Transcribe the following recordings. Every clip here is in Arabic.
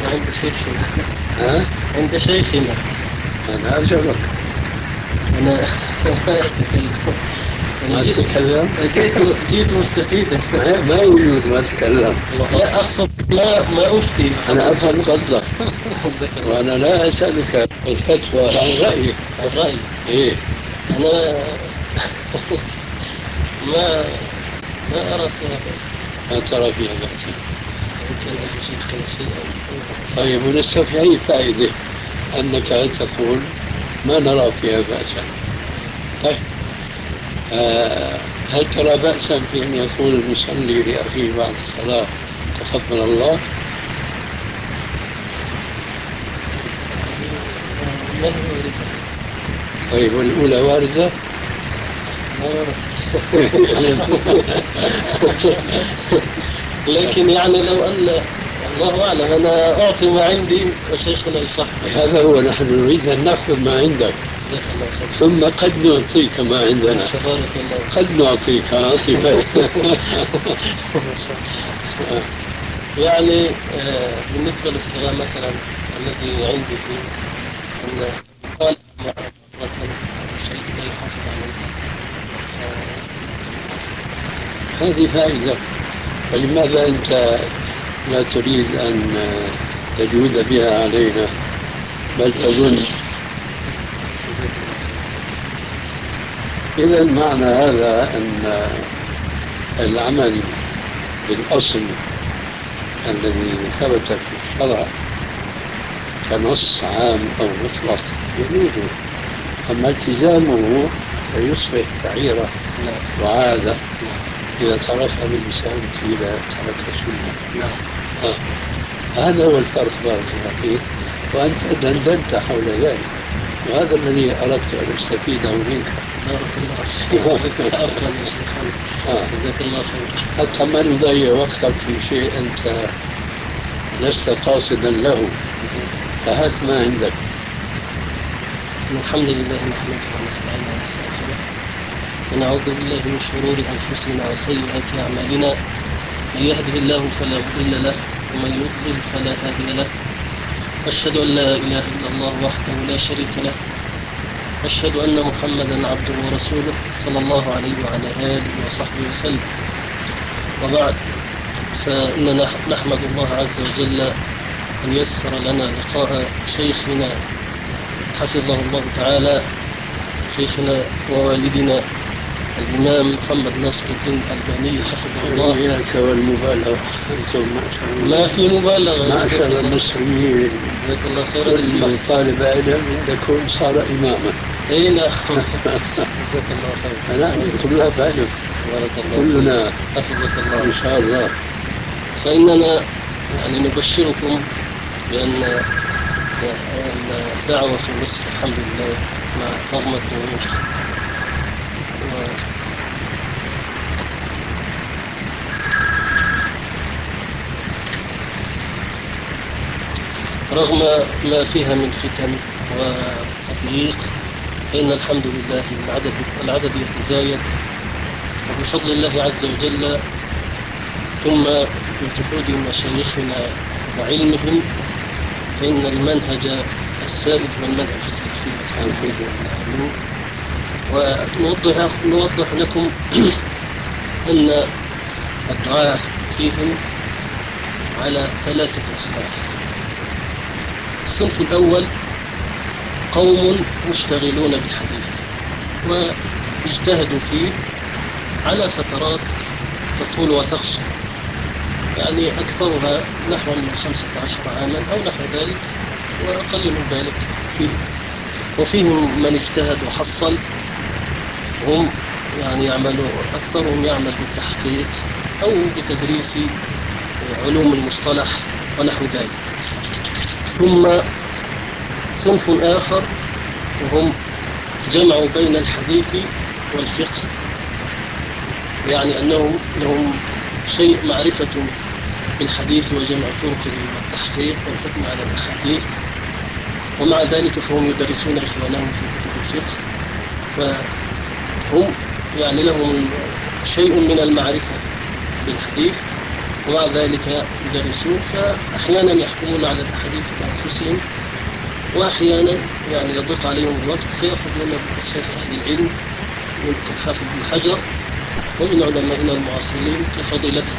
عند شيخنا. ها؟ عند شيخنا. أنا أجلك. أنا ما أتكلم. ما تتكلم؟ جيت مستفيدا. ما يجوز ما تتكلم. لا أقصد ما أفتي. أنا أفهم قصدك وأنا لا أسألك الفتوى عن رأيك. الرأي. إيه؟ أنا ما ما أرى فيها بأس. ما ترى فيها بأسا؟ إن كان عند شيخنا شيئا. طيب ولسه في أي فائدة أنك تقول ما نرى فيها بأسا؟ طيب هل ترى بأسا في أن يقول المصلي لأخيه بعد الصلاة تقبل الله؟ ما هي واردة؟ طيب والأولى واردة؟ ما ورد. لكن يعني لو أن الله أعلم، أنا أعطي ما عندي وشيخنا يصح. هذا هو، نحن نريد أن نأخذ ما عندك جزاك الله خير. ثم قد نعطيك ما عندنا. بارك الله. قد نعطيك يعني بالنسبة للصلاة مثلا الذي عندي فيه أن قال مرة شيء لا يحافظ عليه. هذه فائدة. فلماذا أنت لا تريد أن تجود بها علينا بل تظن؟ إذا معنى هذا أن العمل بالأصل الذي ثبت في الشرع كنص عام أو مطلق يجوز، أما التزامه فيصبح شعيرة وعادة. إذا تركها الإنسان قيل ترك سنة. هذا هو الفرق بارك الله فيك، وأنت دندنت حول ذلك، وهذا الذي أردت أن أستفيده منك. بارك الله فيك. عفوا يا شيخنا. جزاك الله خير. حتى ما نضيع وقتك في شيء أنت لست قاصدا له، فهات ما عندك. الحمد لله نحمده ونستعينه ونستغفره ونعوذ بالله من شرور أنفسنا وسيئات أعمالنا، من يهده الله فلا مضل له ومن يضلل فلا هادي له. أشهد أن لا إله إلا الله وحده لا شريك له، أشهد أن محمدا عبده ورسوله صلى الله عليه وعلى آله وصحبه وسلم. وبعد، فإننا نحمد الله عز وجل أن يسر لنا لقاء شيخنا حفظه الله تعالى، شيخنا ووالدنا الإمام محمد ناصر الدين الألباني حفظه الله. إياك والمبالغة، أنتم ما شاء الله ما في مبالغة. معشر المصريين جزاك الله خير. كل طالب علم عندكم صار إماما. أي نعم. جزاك الله خير. نحن طلاب علم بارك الله كلنا حفظك الله إن شاء الله. فإننا يعني نبشركم بأن الدعوة في مصر الحمد لله رغم الظروف رغم ما فيها من فتن وتضييق، فإن الحمد لله العدد يتزايد، وبفضل الله عز وجل ثم بجهود مشايخنا وعلمهم، فإن المنهج السائد هو المنهج السلفي الحنفي. ونوضح لكم أن الدعاء فيهم على 3 أصناف. الصنف الأول قوم مشتغلون بالحديث واجتهدوا فيه على فترات تطول وتقصر، يعني أكثرها نحو من 15 عاما أو نحو ذلك وأقل من ذلك فيه. وفيهم من اجتهد وحصل، هم يعني أكثرهم يعمل بالتحقيق أو بتدريس علوم المصطلح ونحو ذلك. ثم صنف آخر وهم جمعوا بين الحديث والفقه، يعني أنهم لهم شيء معرفة بالحديث وجمع طرقه والتحقيق والحكم على الأحاديث، ومع ذلك فهم يدرسون إخوانهم في كتب الفقه، فهم يعني لهم شيء من المعرفة بالحديث ومع ذلك يدرسون، فأحيانا يحكمون على الأحاديث بأنفسهم، وأحيانا يعني يضيق عليهم الوقت فيأخذون بتصحيح أهل العلم من كالحافظ بن حجر ومن علمائنا المعاصرين كفضيلته.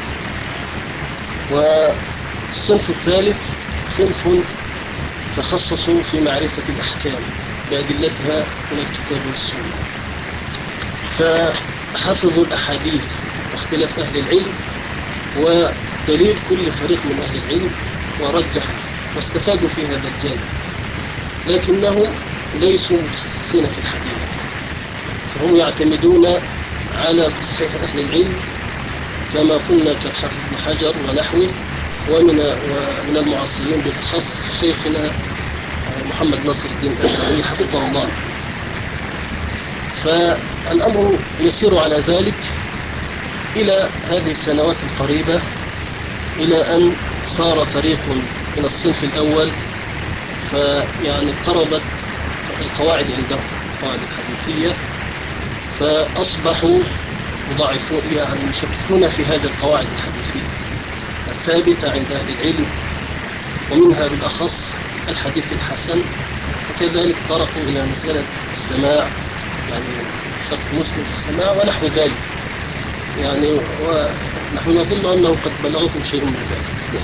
والصنف الثالث صنف تخصصوا في معرفة الأحكام بأدلتها من الكتاب والسنة، فحفظوا الأحاديث واختلاف أهل العلم ودليل كل فريق من أهل العلم ورجحوا واستفادوا في هذا الجانب، لكنهم ليسوا متخصصين في الحديث، فهم يعتمدون على تصحيح أهل العلم كما قلنا كالحافظ بن حجر ونحوه، ومن المعاصرين بالأخص شيخنا محمد ناصر الدين الألباني حفظه الله. فالأمر يسير على ذلك إلى هذه السنوات القريبة، إلى أن صار فريق من الصنف الأول فيعني اضطربت القواعد عندهم، القواعد الحديثية، فأصبحوا يضاعفون يعني يشككون في هذه القواعد الحديثية الثابتة عند أهل العلم، ومنها بالأخص الحديث الحسن، وكذلك طرقوا إلى مسألة السماع، يعني شرط مسلم في السماع ونحو ذلك، يعني ونحن نظن أنه قد بلغكم شيء من ذلك.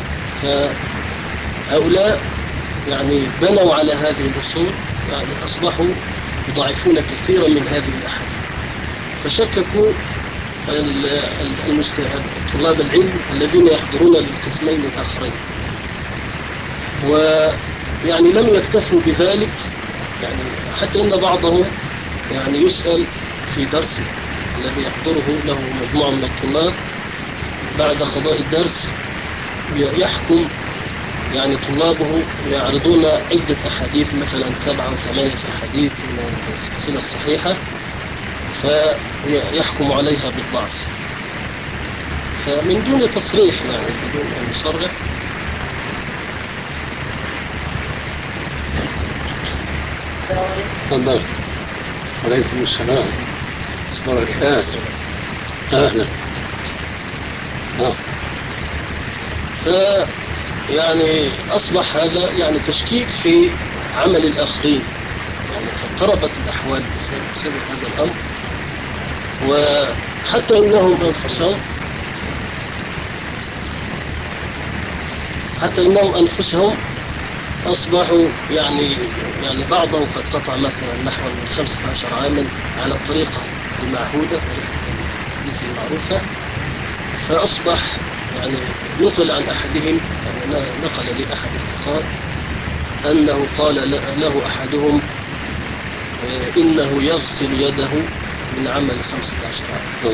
فهؤلاء يعني بنوا على هذه الأصول، يعني أصبحوا يضاعفون كثيرا من هذه الأحاديث، فشككوا طلاب العلم الذين يحضرون للقسمين الآخرين، ويعني لم يكتفوا بذلك، يعني حتى إن بعضهم يعني يسأل في درسه الذي يحضره له مجموعة من الطلاب بعد قضاء الدرس، يحكم يعني طلابه يعرضون عدة أحاديث مثلا 7 أو 8 أحاديث من السلسلة الصحيحة، فيحكم عليها بالضعف، فمن دون تصريح، يعني بدون أن يصرح. تفضل. عليكم السلام. بركات. أهلا. يعني أصبح هذا يعني تشكيك في عمل الآخرين، يعني اضطربت الأحوال بسبب هذا الأمر، وحتى إنهم أنفسهم أصبحوا يعني بعضهم قد قطع مثلا نحو من 15 عاما على الطريقة المعهودة، طريقة الحديث المعروفة، فأصبح يعني نقل عن أحدهم، يعني نقل لي أحد الأخوان أنه قال له أحدهم إنه يغسل يده من عمل 15 عام.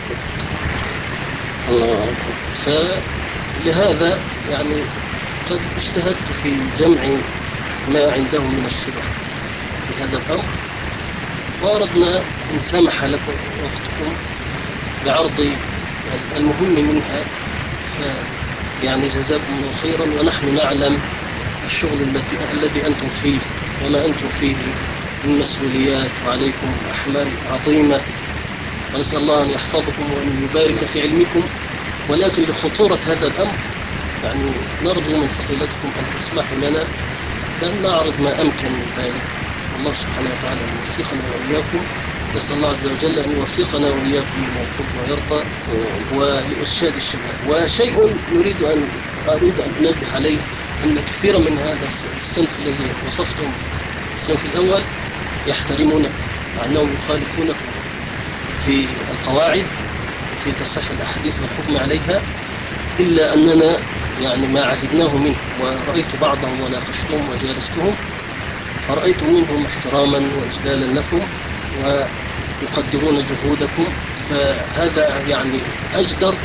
الله. فلهذا يعني قد اجتهدت في جمع ما عنده من الشبه في هذا الأمر، وأردنا إن سمح لكم وقتكم بعرض المهم منها، يعني جزاكم الله خيرا، ونحن نعلم الشغل الذي أنتم فيه وما أنتم فيه من مسؤوليات، وعليكم أحمال عظيمة، ونسأل الله أن يحفظكم وأن يبارك في علمكم، ولكن لخطورة هذا الأمر يعني نرجو من فضيلتكم أن تسمحوا لنا بأن نعرض ما أمكن من ذلك. الله سبحانه وتعالى أن يوفقنا وإياكم، نسأل الله عز وجل أن يوفقنا وإياكم لما يحب ويرضى ولإرشاد الشباب. وشيء أريد أن أنبه عليه، أن كثيرا من هذا الصنف الذي وصفتم الصنف الأول يحترمونكم، مع أنهم يخالفونكم في القواعد وفي تصحيح الأحاديث والحكم عليها، إلا أننا يعني ما عهدناه منه، ورأيت بعضهم وناقشتهم وجالستهم، فرأيت منهم احتراما وإجلالا لكم ويقدرون جهودكم، فهذا يعني أجدر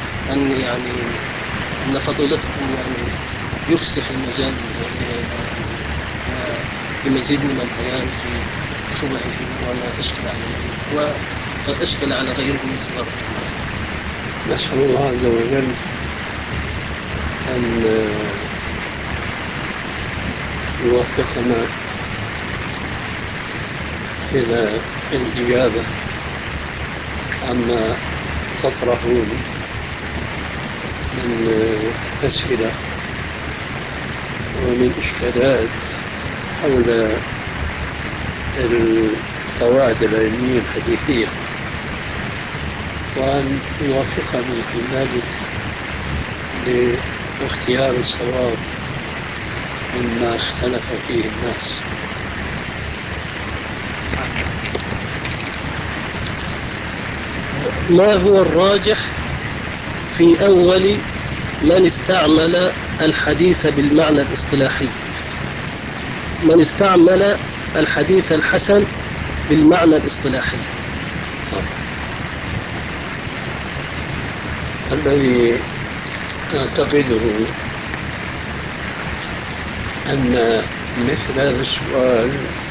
أن فضيلتكم يعني يفسح المجال لمزيد من البيان في شبهه وما أشكل عليه وقد أشكل على غيره من صغار الطلاب. نسأل الله عز وجل أن يوفقنا إلى الإجابة عما تطرحون من أسئلة ومن إشكالات حول القواعد العلمية الحديثية، وأن يوفقني في ذلك لاختيار الصواب مما اختلف فيه الناس. ما هو الراجح في أول من استعمل الحديث بالمعنى الاصطلاحي؟ من استعمل الحديث الحسن بالمعنى الاصطلاحي؟ الذي أعتقده أن مثل هذا السؤال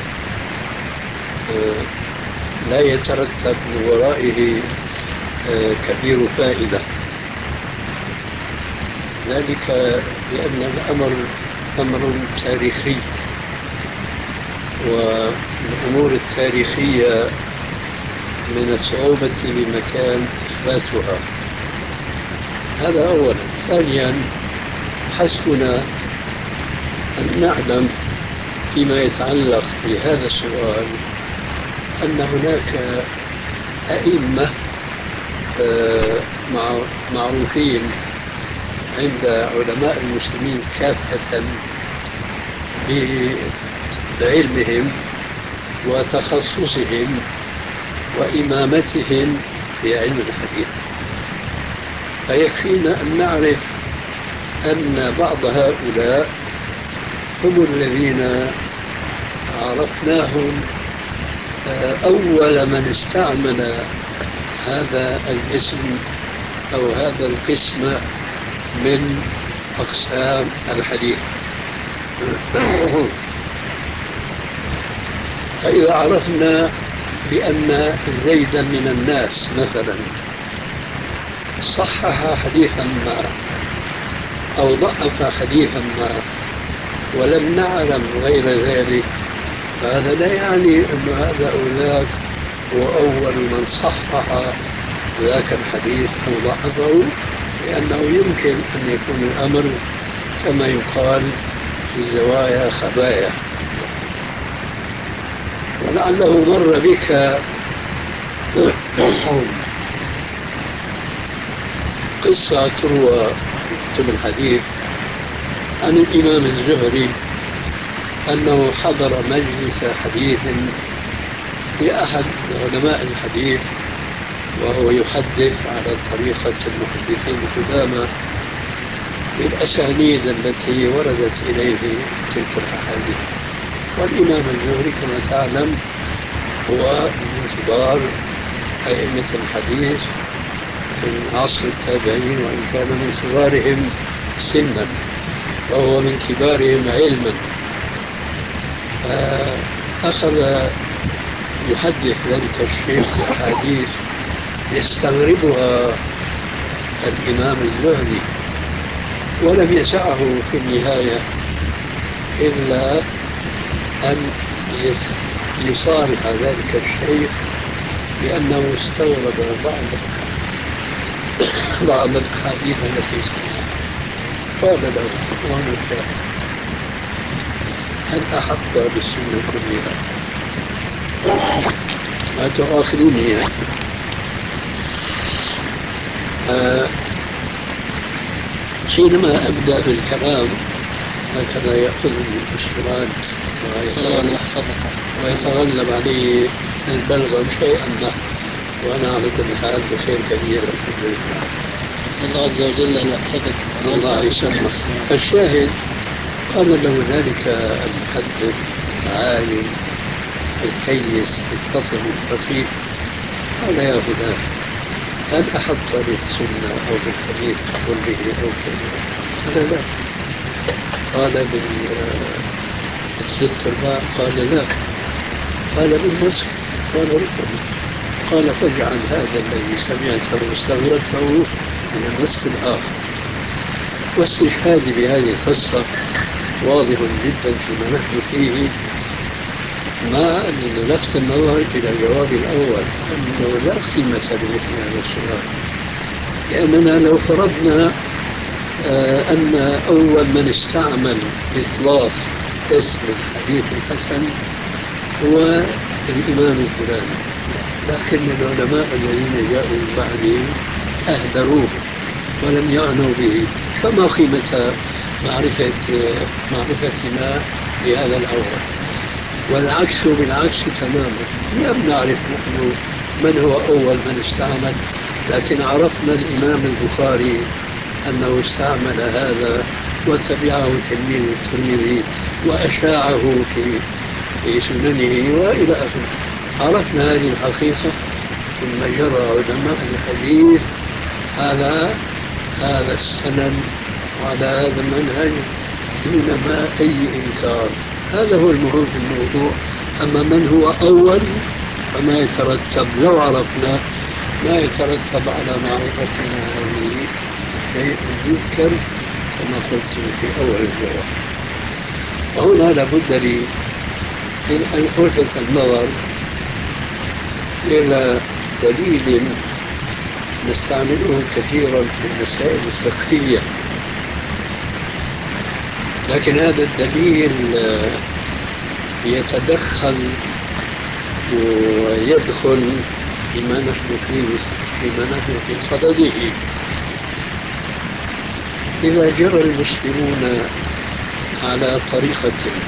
لا يترتب من ورائه كبير فائدة، ذلك لأن الأمر أمر تاريخي، والأمور التاريخية من الصعوبة بمكان إثباتها. هذا أولا. ثانيا، حسبنا أن نعلم فيما يتعلق بهذا السؤال أن هناك أئمة معروفين عند علماء المسلمين كافة بعلمهم وتخصصهم وإمامتهم في علم الحديث، فيكفينا أن نعرف أن بعض هؤلاء هم الذين عرفناهم أول من استعمل هذا الاسم أو هذا القسم من أقسام الحديث. فإذا عرفنا بأن زيدا من الناس مثلا صحح حديثا ما أو ضعف حديثا ما ولم نعلم غير ذلك، فهذا لا يعني أن هذا أولاك هو أول من صحح ذاك الحديث أو ضعفه، لأنه يمكن أن يكون الأمر كما يقال في الزوايا خبايا، ولعله مر بك قصة تروى في كتب الحديث عن الإمام الزهري أنه حضر مجلس حديث لأحد علماء الحديث وهو يحدث على طريقة المحدثين القدامى بالأسانيد التي وردت إليه تلك الأحاديث. والإمام الزهري كما تعلم هو من كبار أئمة الحديث في عصر التابعين، وإن كان من صغارهم سنا وهو من كبارهم علما. فأخذ يحدث ذلك الشيخ بأحاديث يستغربها الإمام الزهري، ولم يسعه في النهاية إلا أن يصارح ذلك الشيخ بأنه استغرب بعض الأحاديث التي سمعها. قال له وهنا الشاهد: هل أحط بالسنة كلها؟ ما تؤاخذوني يعني. حينما أبدأ بالكلام هكذا يأخذني الاشتراك ويتغلب علي البلغم شيئا ما، وأنا على كل حال بخير كبير الحمد لله. نسأل الله عز وجل أن يحفظك. الله يسلمك. الشاهد قال له ذلك المحدث العالم الكيس الفطن الفقيه: قال يا فلان، هل أحط بالسنة أو بالحديث كله أو كله؟ قال لا. قال بالست الباء؟ قال لا. قال بالنصف؟ قال ربما. قال فاجعل هذا الذي سمعته واستغربته من النصف الآخر. واستشهادي بهذه القصة واضح جدا فيما نحن فيه، مع أن لفت النظر إلى الجواب الأول أنه لا قيمة لمثل هذا السؤال، لأننا لو فرضنا أن أول من استعمل إطلاق اسم الحديث الحسن هو الإمام الفلاني، لكن العلماء الذين جاءوا من بعده أهدروه ولم يعنوا به. فما قيمة معرفتنا لهذا الأول؟ والعكس بالعكس تماما. لم نعرف نحن من هو أول من استعمل، لكن عرفنا الإمام البخاري أنه استعمل هذا وتبعه تلميذ الترمذي وأشاعه في سننه وإلى آخره. عرفنا هذه الحقيقة، ثم جرى علماء الحديث على هذا السنن وعلى هذا المنهج دون ما أي إنكار. هذا هو المهم في الموضوع. أما من هو أول فما يترتب، لو عرفنا ما يترتب على معرفتنا هذه شيء يذكر كما قلت في أول الجواب. وهنا لابد لي من أن ألفت النظر إلى دليل نستعمله كثيرا في المسائل الفقهية، لكن هذا الدليل يتدخل ويدخل فيما نحن في صدده. إذا جرى المسلمون على طريقة،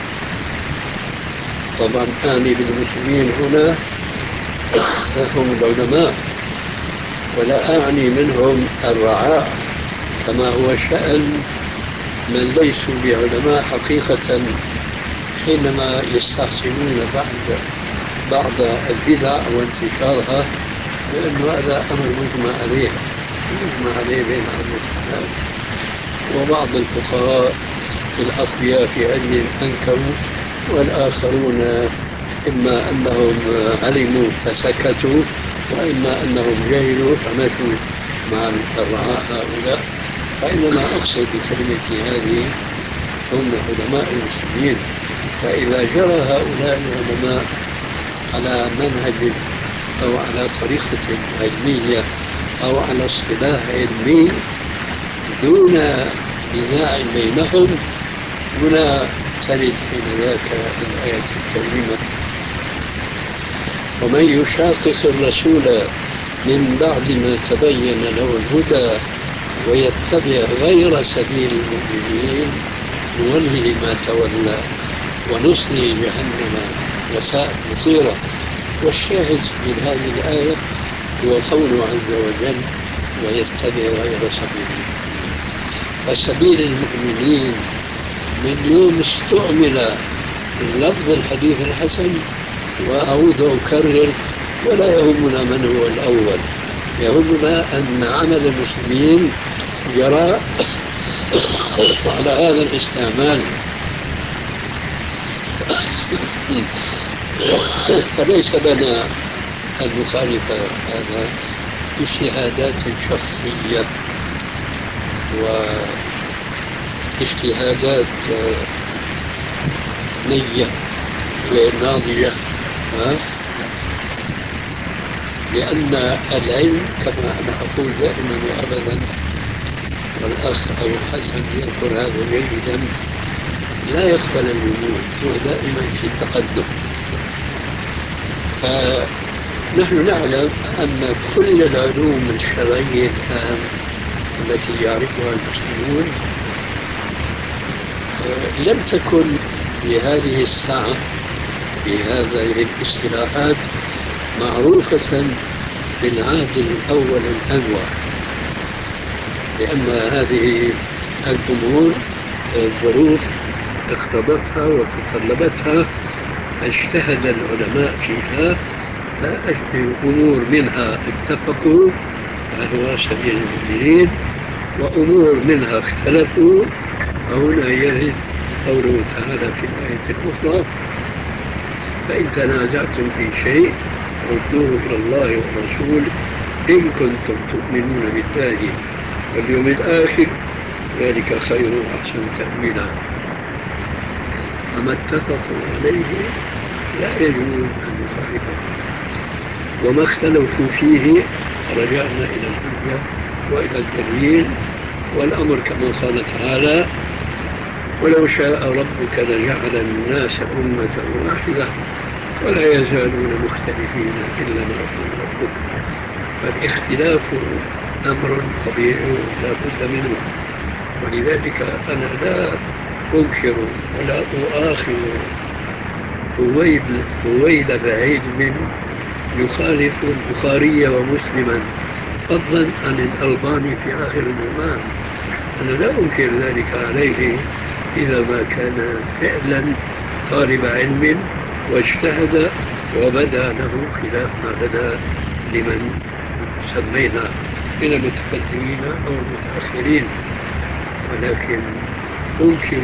طبعا أعني بالمسلمين هنا هم العلماء، ولا أعني منهم الرعاء كما هو شأن من ليسوا بعلماء حقيقة حينما يستحسنون بعض البدع وانتشارها، لأنه هذا أمر مجمع عليه بين عامة الناس. وبعض الفقهاء الأقوياء في علمهم أنكروا، والآخرون إما أنهم علموا فسكتوا، وإما أنهم جهلوا فمشوا مع الرعاء هؤلاء. فإنما أقصد بكلمتي هذه هم علماء المسلمين. فإذا جرى هؤلاء العلماء على منهج أو على طريقة علمية أو على اصطلاح علمي دون نزاع بينهم، هنا ترد حينذاك الآية الكريمة: ومن يشاقق الرسول من بعد ما تبين له الهدى ويتبع غير سبيل المؤمنين نوله ما تولى ونصله جهنم وساءت مصيرا. والشاهد من هذه الآية هو قوله عز وجل: ويتبع غير سبيل المؤمنين. فسبيل المؤمنين من يوم استعمل لفظ الحديث الحسن، وأعود أكرر ولا يهمنا من هو الأول، يهمنا أن عمل المسلمين جرى على هذا الاستعمال. فليس لنا أن نخالف هذا اجتهادات شخصية واجتهادات نية غير ناضجة، لأن العلم كما أنا أقول دائما وأبدا، والأخ أبو الحسن يذكر هذا جيدا، لا يقبل الوجود، هو دائما في تقدم. فنحن نعلم أن كل العلوم الشرعية الآن التي يعرفها المسلمون لم تكن بهذه السعة بهذه الاصطلاحات معروفة في العهد الأول الأنور، لأن هذه الأمور الظروف اقتضتها وتطلبتها، اجتهد العلماء فيها، فأمور منها اتفقوا وهو سبيل المؤمنين، وأمور منها اختلفوا. وهنا يرد قوله تعالى في الآية الأخرى: فإن تنازعتم في شيء ردوه إلى الله والرسول إن كنتم تؤمنون بالله واليوم الآخر ذلك خير وأحسن تأويلا. فما اتفقوا عليه لا يجوز أن نخالفه، وما اختلفوا فيه رجعنا إلى الحجة وإلى الدليل والأمر كما قال تعالى: ولو شاء ربك لجعل الناس أمة واحدة ولا يزالون مختلفين إلا ما رحم ربك. فالاختلاف أمر طبيعي لا بد منه، ولذلك أنا لا أنكر ولا أؤاخذ طويل بعلم يخالف البخاري ومسلما، فضلا عن الألباني في آخر الزمان. أنا لا أنكر ذلك عليه إذا ما كان فعلا طالب علم واجتهد وبدا له خلاف ما بدا لمن سمينا من المتقدمين أو المتأخرين. ولكن أنكر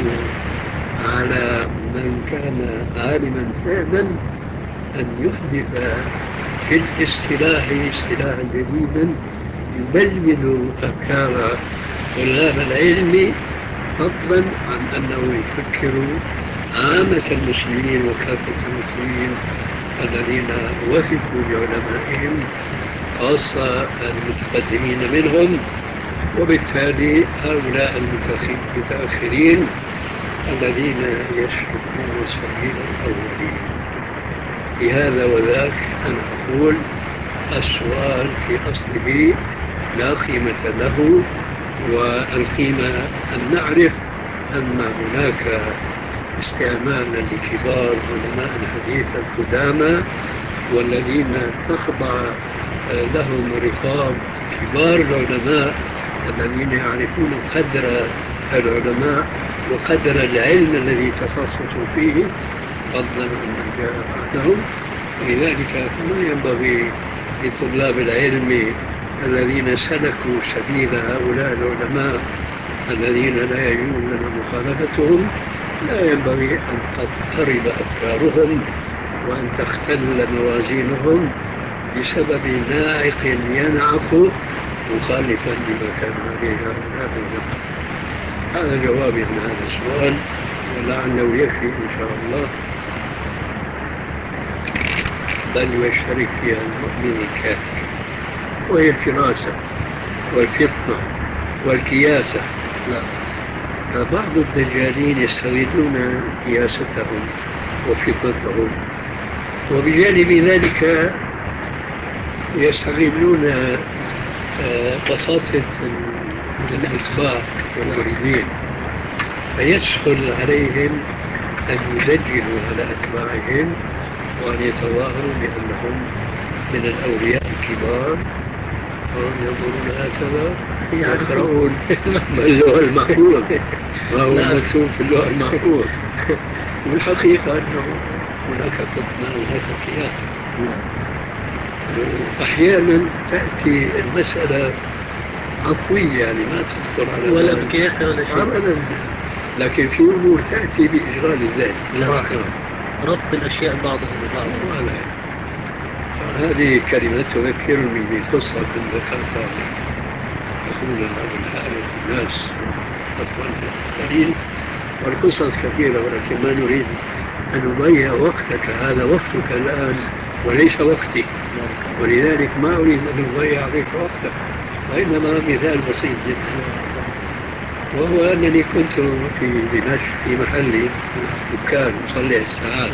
على من كان عالما فعلا أن يحدث في الاصطلاح اصطلاحا جديدا يبلد أفكار طلاب العلم، فضلا عن أنه يفكر عامة المسلمين وكافة المسلمين الذين وثقوا بعلمائهم، خاصة المتقدمين منهم، وبالتالي هؤلاء المتأخرين الذين يسلكون سبيل الأولين. لهذا وذاك أنا أقول السؤال في أصله لا قيمة له، والقيمة أن نعرف أن هناك استعمالا لكبار علماء الحديث القدامى والذين تخضع لهم رقاب كبار العلماء الذين يعرفون قدر العلماء وقدر العلم الذي تخصصوا فيه، فضلا عن جاء بعدهم. ولذلك ما ينبغي لطلاب العلم الذين سلكوا سبيل هؤلاء العلماء الذين لا يجوز لنا مخالفتهم، لا ينبغي أن تضطرب أفكارهم وأن تختل موازينهم بسبب ناعق ينعق مخالفا لما كان عليه هؤلاء العلماء. هذا جوابي عن هذا السؤال، ولعله يكفي إن شاء الله، بل يشترك فيها المؤمن الكافر، وهي الفراسة والفطنة والكياسة. بعض الدجالين يستغلون كياستهم وفطنتهم، وبجانب ذلك يستغلون بساطة الأتباع والمريدين، فيسهل عليهم أن يدجلوا على أتباعهم وأن يتظاهروا بأنهم من الأولياء الكبار، ينظرون هكذا يقرؤون اللوح المحفوظ ما هو مكتوب في اللوح المحفوظ، والحقيقة أنه هناك فتنة وهناك كياسة. وأحيانا تأتي المسألة عفوية، يعني ما تخطر على ولا بكياسة ولا شيء أبدا، لكن في أمور تأتي بإشغال الذهن. ربط الأشياء بعضها ببعض. هذه كلمة تذكرني بقصة كنت ذكرتها أخونا أبو الحارث الناس قليل، والقصص كثيرة، ولكن ما نريد أن نضيع وقتك، هذا وقتك الآن وليس وقتي، ولذلك ما أريد أن نضيع عليك وقتك، وإنما مثال بسيط جدا، وهو أنني كنت في دمشق في محلي دكان مصلح الساعات،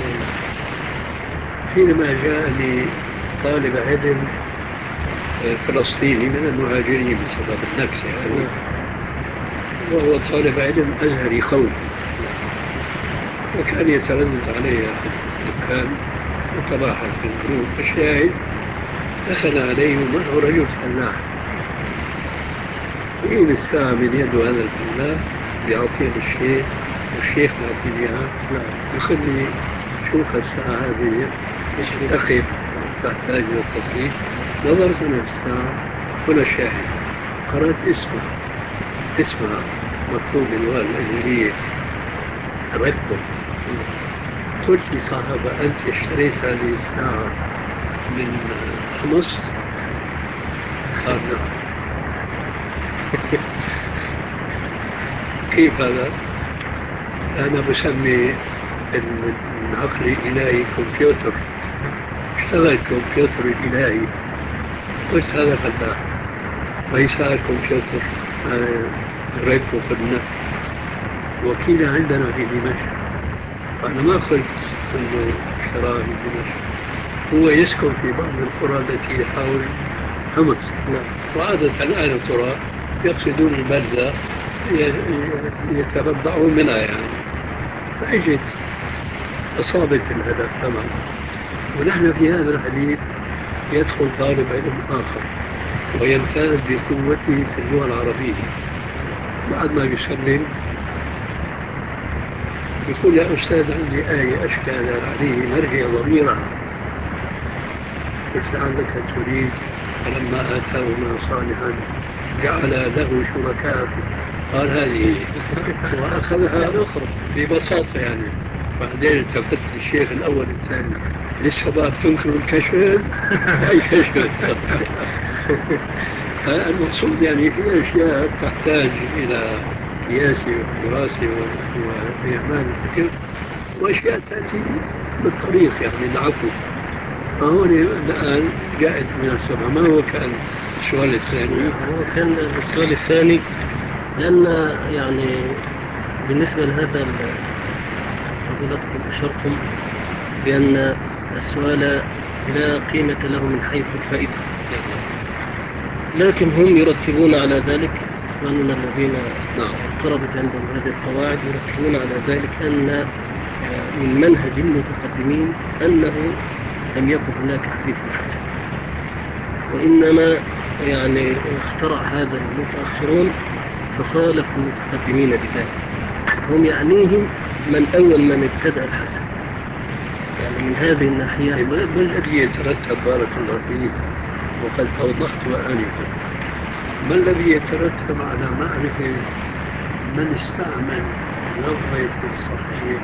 حينما جاءني طالب علم فلسطيني من المهاجرين بسبب النكسة هذه، وهو طالب علم أزهري قوي، وكان يتردد علي في الدكان وتباحث في الجروب. الشاهد دخل عليه ومعه رجل فلاح، وإن الساعة من يد هذا الفلاح بيعطيه الشيخ، والشيخ بيعطيه إياها، يخلي شوف الساعة هذه تقف تحتاج إلى التصحيح. نظرت أنا في الساعة، هنا الشاهد، قرأت اسمها مكتوب باللغة الإنجليزية ريبكو. قلت لصاحبة أنت اشتريت هذه الساعة من مصر؟ قال نعم. كيف هذا؟ أنا بسمي العقل الإلهي كمبيوتر، اشتغل كمبيوتر الإلهي. قلت هذا فلاح، ليس كمبيوتر رفق النفس. وكيل عندنا في دمشق، أنا ما قلت أنه اشتراه في دمشق، هو يسكن في بعض القرى التي حول حمص. وعادة أهل القرى يقصدون البلدة يترضعون منها يعني. فأجت أصابت الهدف طبعا. ونحن في هذا الحديث يدخل طالب علم آخر ويمتاز بقوته في اللغة العربية. بعد ما يسلم يقول يا أستاذ عندي آية أشكال عليه مرجع ضميرا. قلت لعلك تريد فلما آتاهما صالحا جعل له شركاء. قال هذه وأخذها الأخرى ببساطة يعني. بعدين التفت الشيخ الأول الثاني لسه بقى بتنكر الكشف. أي كشف؟ المقصود يعني في أشياء تحتاج إلى قياس ودراسة وإعمال الفكر، وأشياء تأتي بالطريق يعني العفو. فهون الآن جاءت مناسبة. ما هو كان السؤال الثاني؟ هو كان السؤال الثاني لأن يعني بالنسبة لهذا فضيلتكم أشرتم بأن السؤال لا قيمة له من حيث الفائدة، لكن هم يرتبون على ذلك إخواننا الذين اضطربت عندهم هذه القواعد يرتبون على ذلك أن من منهج المتقدمين أنه لم يكن هناك حديث حسن، وإنما يعني اخترع هذا المتأخرون فخالفوا المتقدمين بذلك. هم يعنيهم من أول من ابتدأ الحسن، يعني من هذه الناحية. ما الذي يترتب بارك الله فيك وقد أوضحت آنفا، ما الذي يترتب على معرفة من استعمل لفظة الصحيح،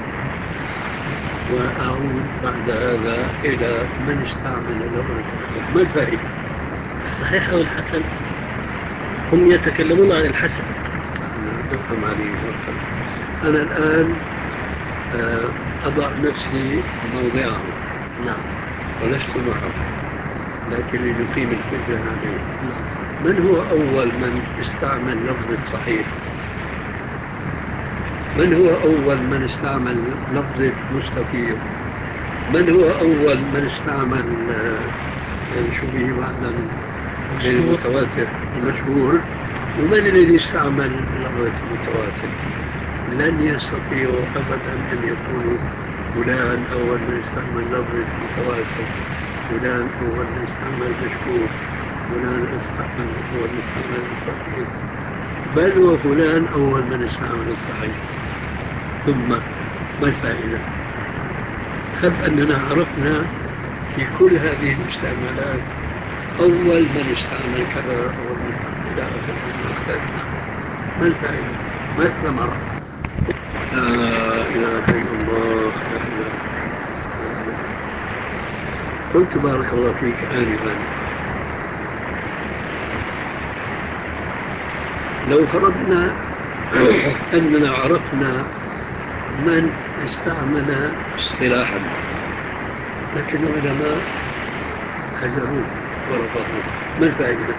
وأعود بعد هذا إلى من استعمل لفظة الحسن؟ ما الفائدة؟ الصحيح أو الحسن هم يتكلمون عن الحسن. افهم علي. أنا الآن أضع نفسي موضعه. نعم. ولست معه، لكن لنقيم الحجة عليه. من هو أول من استعمل لفظة صحيح؟ من هو أول من استعمل لفظة مستفيض؟ من هو أول من استعمل شو به بعد المتواتر المشهور؟ ومن الذي استعمل لفظة المتواتر؟ لن يستطيعوا أبدا أن يكونوا فلان أول من استعمل لفظة المتواتر، فلان أول من استعمل مشهور، فلان أول من استعمل الصحيح، بل وفلان أول من استعمل الصحيح. ثم ما الفائدة؟ هب أننا عرفنا في كل هذه الاستعمالات أول من استعمل كذا، أول من إلى آخره. ما الفائدة؟ ما الثمرة؟ لا إله إلا الله، لا إله إلا الله. قلت بارك الله فيك آنفا لو فرضنا أننا عرفنا من استعمل اصطلاحا، لكن العلماء هجروه ورفضوه، ما الفائدة؟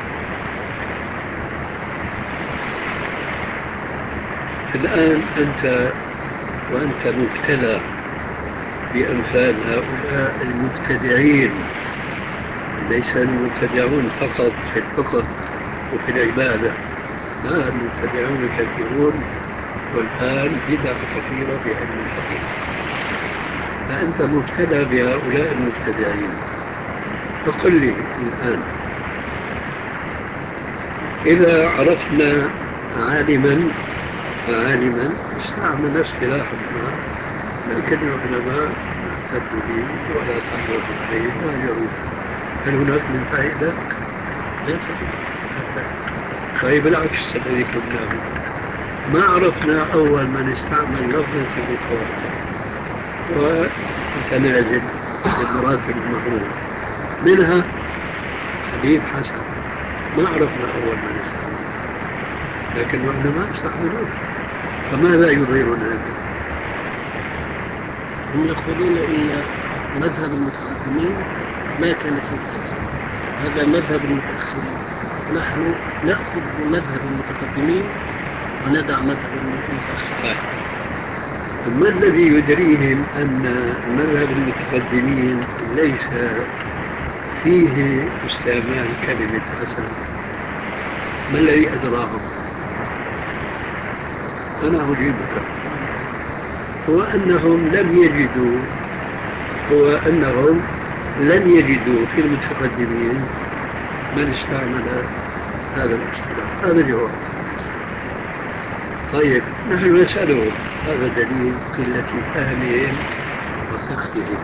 الآن أنت وأنت مبتلى بأمثال هؤلاء المبتدعين، ليس المبتدعون فقط في الفقه وفي العبادة، لا، المبتدعون كثيرون، والآن بدع كثيرة في علم الحديث. فأنت مبتلى بهؤلاء المبتدعين. فقل لي الآن، إذا عرفنا عالما استعمل اصطلاحا ما، لكن العلماء اعتدوا به ولا تعرفوا عليه وهجروه، هل هناك من فائدة؟ لا فائدة. طيب العكس الذي قلناه، ما عرفنا أول من استعمل لفظة المتواتر ومتنازل بالمراتب المعروفة، منها حديث حسن، ما عرفنا أول من استعمل، لكن العلماء استعملوه، فماذا يضيرنا ذلك؟ هم يقولون إن مذهب المتقدمين ما كان فيه هذا، هذا مذهب المتأخرين. نحن نأخذ بمذهب المتقدمين وندع مذهب المتأخرين. ما الذي يدريهم أن مذهب المتقدمين ليس فيه استعمال كلمة حسن؟ ما الذي أدراهم؟ أنا أجيبك. هو أنهم لم يجدوا في المتقدمين من استعمل هذا الاصطلاح. هذا جواب. طيب نحن نسأله هذا دليل قلة فهمهم وفقههم.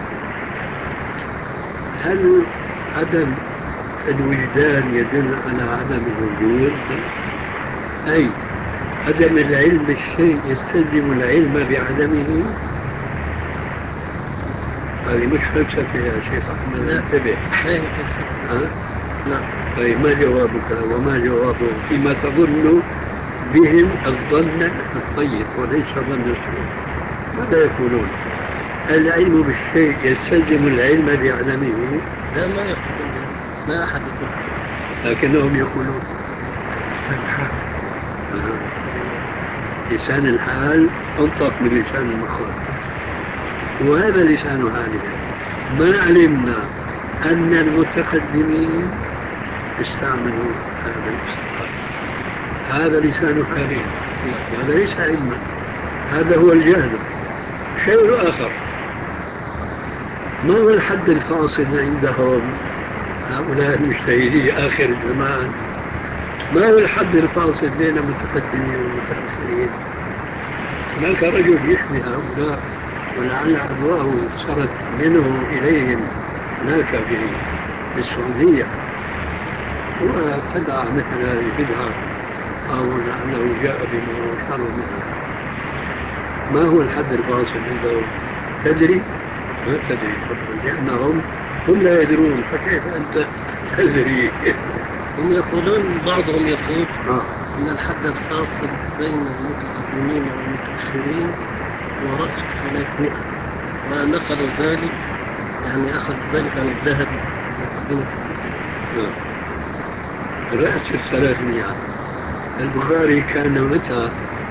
هل عدم الوجدان يدل على عدم الوجود؟ أي عدم العلم بالشيء يستلزم العلم بعدمه؟ هذه مش فلسفة يا شيخ أحمد، انتبه. لا هي فلسفة. نعم. طيب ما جوابك وما جوابه فيما تظن بهم الظن الطيب وليس ظن السوء؟ ماذا يقولون؟ العلم بالشيء يستلزم العلم بعدمه؟ لا، ما يقولون، لا أحد يقول، لكنهم يقولون لسان الحال أنطق من لسان المقال، وهذا لسان حالهم. ما علمنا أن المتقدمين استعملوا هذا الاصطلاح. هذا لسان حالهم، هذا ليس علما، هذا هو الجهل. شيء آخر، ما هو الحد الفاصل عندهم هؤلاء المجتهدي آخر الزمان؟ ما هو الحد الفاصل بين المتقدمين والمتأخرين؟ هناك رجل يشبه هؤلاء ولعل عدواه سرت منه إليهم هناك في السعودية، وابتدع مثل هذه البدعة أو لعله جاء بما هو شر منها. ما هو الحد الفاصل عندهم؟ تدري؟ ما تدري طبعا، لأنهم هم لا يدرون، فكيف أنت تدري؟ هم يقولون، بعضهم يقول أن الحد الفاصل بين المتقدمين والمتأخرين هو رأس 300، ونقلوا ذلك، يعني أخذ ذلك عن الذهبي مقدمة الكتاب. رأس 300. البخاري كان متى؟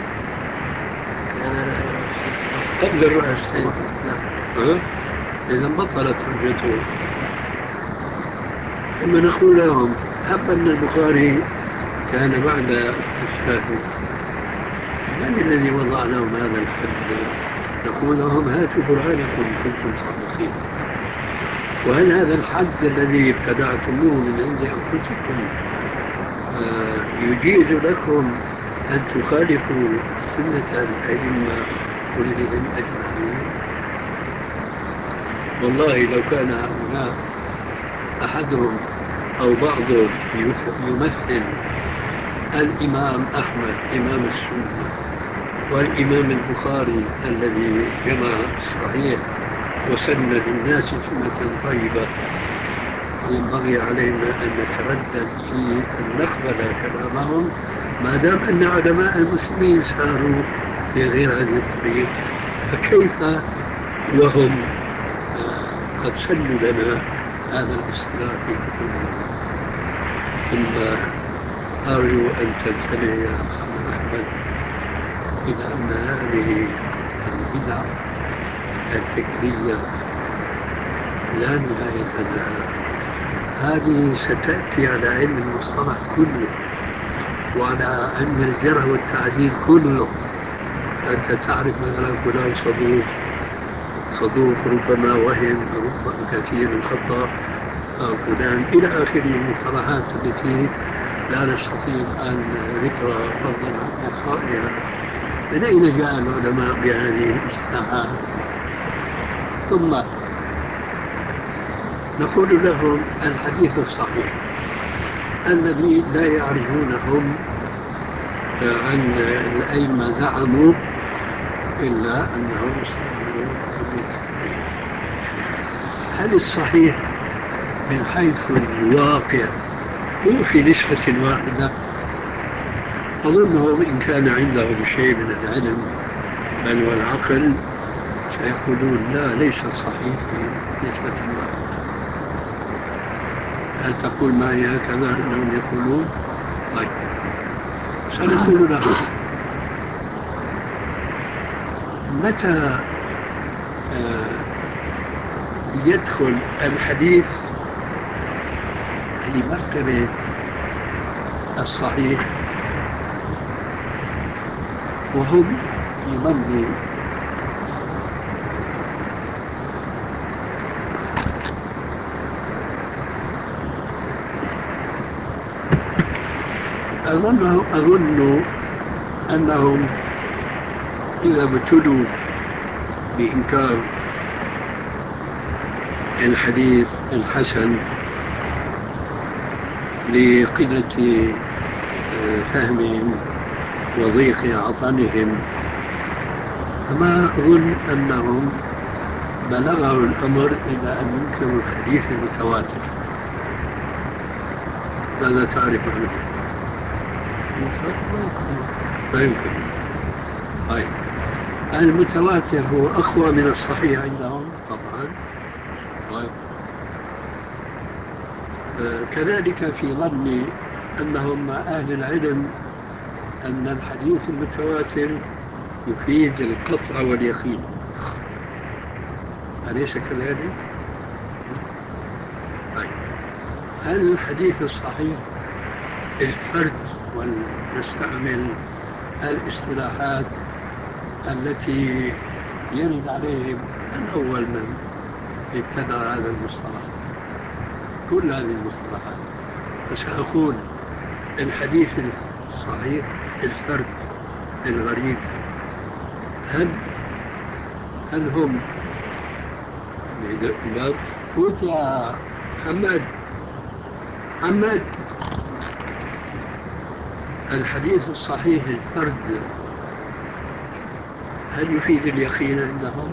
كان قبل الرأس. إذا بطلت حجته. ثم نقول لهم هب أن البخاري كان بعد الشافعي، من الذي وضع لهم هذا الحد؟ نقول لهم هاتوا برهانكم إن كنتم صادقين. وهل هذا الحد الذي ابتدعتموه من عند أنفسكم يجيز لكم أن تخالفوا سنة الأئمة كلهم أجمعين؟ والله لو كان هؤلاء أحدهم أو بعضهم يمثل الإمام أحمد إمام السنة والإمام البخاري الذي جمع الصحيح وسن للناس سنة طيبة، ينبغي علينا أن نتردد في أن نقبل كلامهم ما دام أن علماء المسلمين ساروا في غير هذه الطريق، فكيف وهم قد سنوا لنا هذا الاصطلاح في كتبهم؟ ثم أرجو أن تنتبه يا أحمد إلى أن هذه البدع الفكرية لا نهاية لها. هذه ستأتي على علم المصطلح كله وعلى علم الجرح والتعديل كله. أنت تعرف مثلا فلان صدوق ربما وهم، ربما كثير الخطأ، فلان إلى آخر المصطلحات التي لا نستطيع أن ذكر فضلا عن إحصائها. من أين جاء العلماء بهذه الاصطلاحات؟ ثم نقول لهم الحديث الصحيح الذي لا يعرفونهم عن الأئمة زعموا إلا أنهم استعملوا الحديث الصحيح. هل الصحيح من حيث الواقع هو في نسبة واحدة؟ أظنهم إن كان عندهم شيء من العلم بل والعقل سيقولون لا، ليس الصحيح في نسبة واحدة. هل تقول معي هكذا أنهم يقولون؟ طيب سنقول لهم متى يدخل الحديث في مرتبة الصحيح، وهم في ظني أظن أنهم إذا ابتلوا بإنكار الحديث الحسن لقلة فهمهم وضيق عطنهم، فما أظن أنهم بلغه الأمر إلى أن ينكروا الحديث المتواتر. ماذا تعرف عنه؟ لا يمكن. طيب، المتواتر هو أقوى من الصحيح عندهم طبعا. طيب. كذلك في ظني أنهم مع أهل العلم أن الحديث المتواتر يفيد القطع واليقين، أليس كذلك؟ طيب. هل الحديث الصحيح الفرد، ونستعمل الاصطلاحات التي يرد عليهم من أول من ابتدع هذا المصطلح، كل هذه المصطلحات، فسأقول الحديث الصحيح الفرد الغريب، هل هم فوت يا محمد الحديث الصحيح الفرد هل يفيد اليقين عندهم؟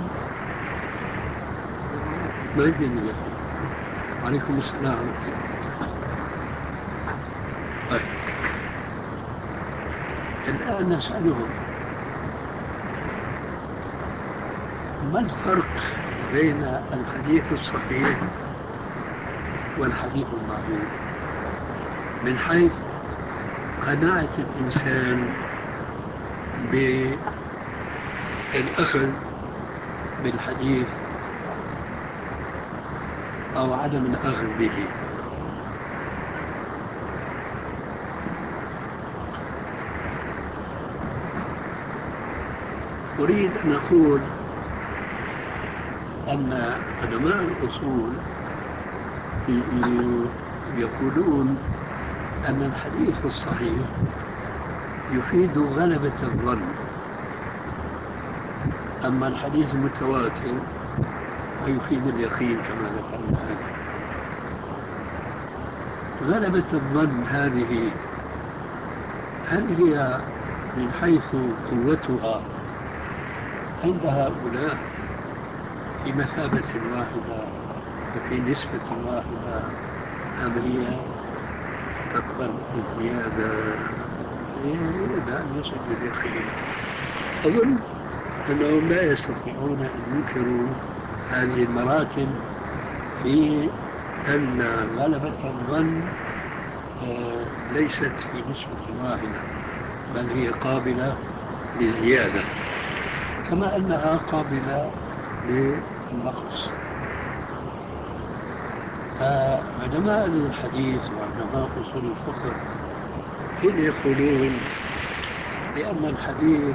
ما يفيد اليقين. وعليكم السلام. طيب. الآن نسألهم ما الفرق بين الحديث الصحيح والحديث الضعيف من حيث قناعة الإنسان بالأخذ بالحديث أو عدم الأخذ به؟ أريد أن أقول أن علماء الأصول يقولون أن الحديث الصحيح يفيد غلبة الظن، أما الحديث المتواتر فيفيد اليقين كما ذكرنا. غلبة الظن هذه هل هي من حيث قوتها عند هؤلاء في مثابة واحدة وفي نسبة واحدة، أم هي تقبل الزيادة إلى أن يصل اليقين؟ أظن أنهم لا يستطيعون أن ينكروا هذه المراتب في أن غلبة الظن ليست في نسبة واحدة، بل هي قابلة للزيادة كما أنها قابلة للنقص. فعلماء الحديث وعلماء أصول الفقه حين يقولون بأن الحديث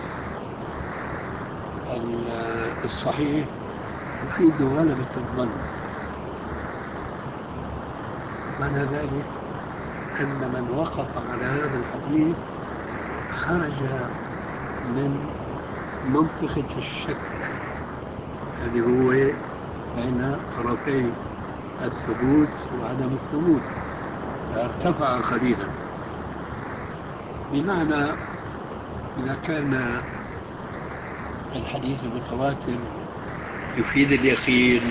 الصحيح يفيد غلبة الظن، معنى ذلك أن من وقف على هذا الحديث خرج من منطقة الشك الذي هو بين طرفي الثبوت وعدم الثبوت، فارتفع قليلا. بمعنى إذا كان الحديث المتواتر يفيد اليقين،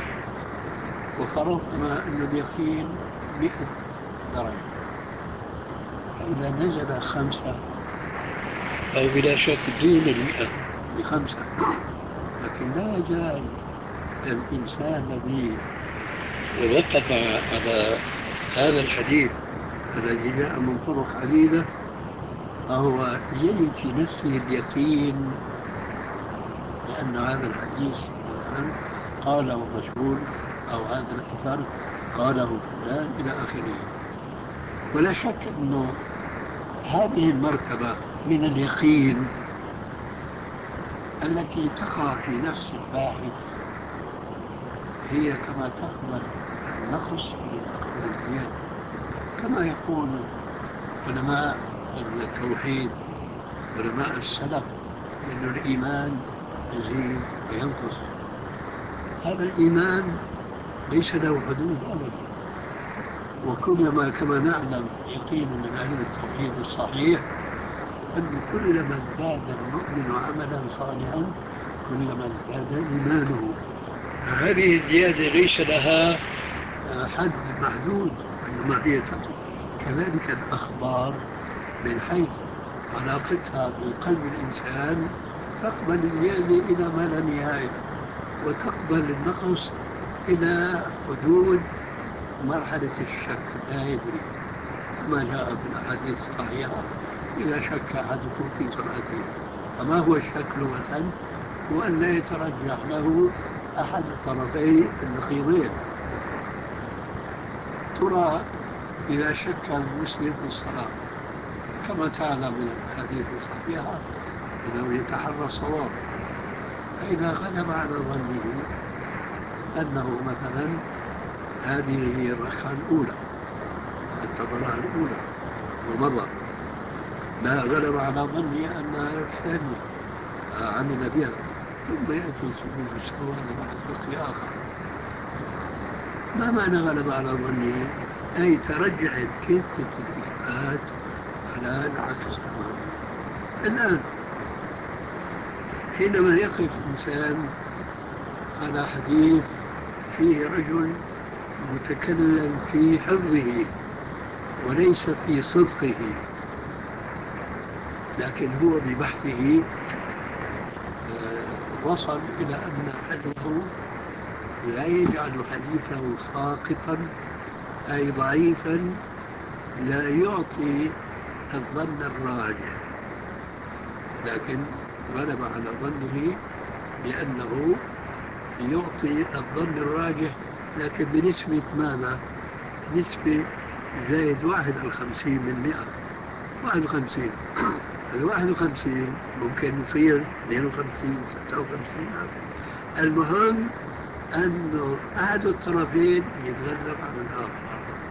وفرضنا أن اليقين 100 درجة، فإذا نزل 5 أو بلا شك دون 100 ب5، لكن لا يزال الإنسان الذي وقف على هذا الحديث الذي جاء من طرق عديدة فهو يجد في نفسه اليقين لأن هذا الحديث مثلا قاله الرسول أو هذا الأثر قاله فلان إلى آخره. ولا شك أنه هذه المرتبة من اليقين التي تقع في نفس الباحث هي كما تقبل النقص هي تقبل الزيادة، كما يقول علماء التوحيد علماء السلف أن الإيمان يزيد وينقص. هذا الإيمان ليس له حدود أبدا، وكلما كما نعلم يقين من أهل التوحيد الصحيح أن كلما ازداد المؤمن عملا صالحا كلما ازداد إيمانه. هذه الزيادة ليس لها حد محدود، إنما هي كذلك الأخبار من حيث علاقتها بقلب الإنسان تقبل الزيادة إلى ما لا نهاية، وتقبل النقص إلى حدود مرحلة الشك لا يدري، كما جاء في الأحاديث الصحيحة إذا شك أحدكم في صلاته. فما هو الشك لغة؟ هو أن لا يترجح له أحد طرفي النقيضين. ترى إذا شك المسلم في الصلاة كما تعلم من الحديث الصحيحة أنه يتحرى الصواب، فإذا غلب على ظنه أنه مثلا هذه هي الركعة الأولى اعتبرها الأولى ومضى، لا غلب على ظنه أنها الثانية عمل بها، ثم يأتي سجود السهو بعد فقه آخر. ما معنى غلب على ظنه؟ أي ترجحت كثة الإثبات على العكس تماما. الآن حينما يقف إنسان على حديث فيه رجل متكلم في حفظه وليس في صدقه، لكن هو ببحثه وصل إلى أن حديثه لا يجعل حديثه ساقطا أي ضعيفا، لا يعطي الظن الراجح، لكن غلب على ظنه لأنه يعطي الظن الراجح، لكن بنسبة ماذا؟ نسبة زائد 51%. 51 ال51 ممكن يصير 52 56. المهم أنه أحد الطرفين يتغلب على الآخر.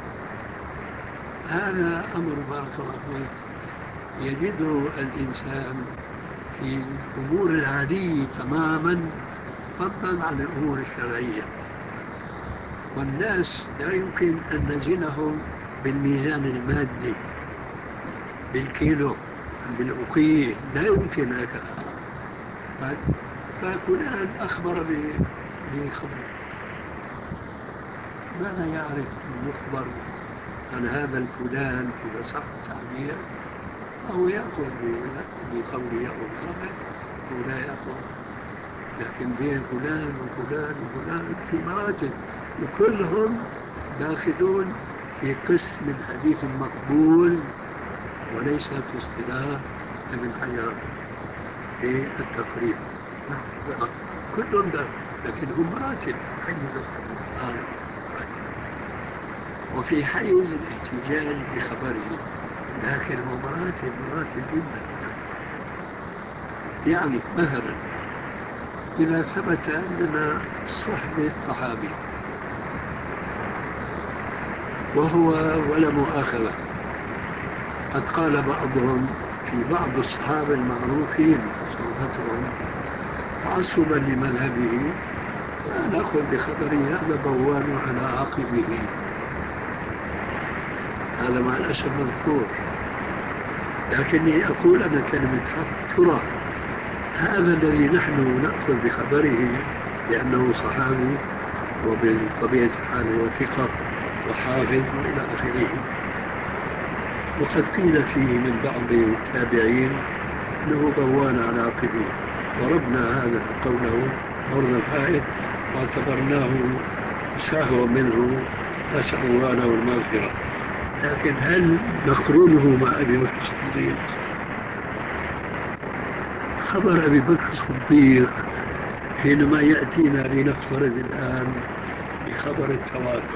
هذا أمر بارك الله فيه يجده الإنسان في الأمور العادية تماما فضلا عن الأمور الشرعية. والناس لا يمكن أن نزنهم بالميزان المادي بالكيلو بالأقية، لا يمكن هكذا. ففلان أخبر بخبر، ماذا يعرف المخبر عن هذا الفلان إذا صح التعبير؟ أو يأخذ بقوله أو بخبره أو لا يأخذ. لكن بين فلان وفلان وفلان في مراتب، وكلهم داخلون في قسم الحديث المقبول وليس في اصطلاح ابن حجر في التقريب. كلهم داخل، لكن هم مراتب حيز الحديث وفي حيز الاحتجاج بخبره داخل هو مراتب جدا. يعني مثلا إذا ثبت عندنا صحبة صحابي وهو ولا مؤاخذة قد قال بعضهم في بعض الصحابة المعروفين صحبتهم تعصبا لمذهبه نأخذ بخبره هذا بوان على عقبه، هذا مع الأسف مذكور. لكني أقول أنا كلمة حق، ترى هذا الذي نحن نأخذ بخبره لأنه صحابي وبطبيعة الحال هو ثقة وحافظ إلى آخره، وقد قيل فيه من بعض التابعين أنه بوان على عقبه، ضربنا هذا قوله عرض الفائد واعتبرناه سهوا منه نسأل الله له المغفرة. لكن هل نقرنه مع أبي بكر الصديق؟ خبر أبي بكر الصديق حينما يأتينا لنفترض الآن بخبر التواتر،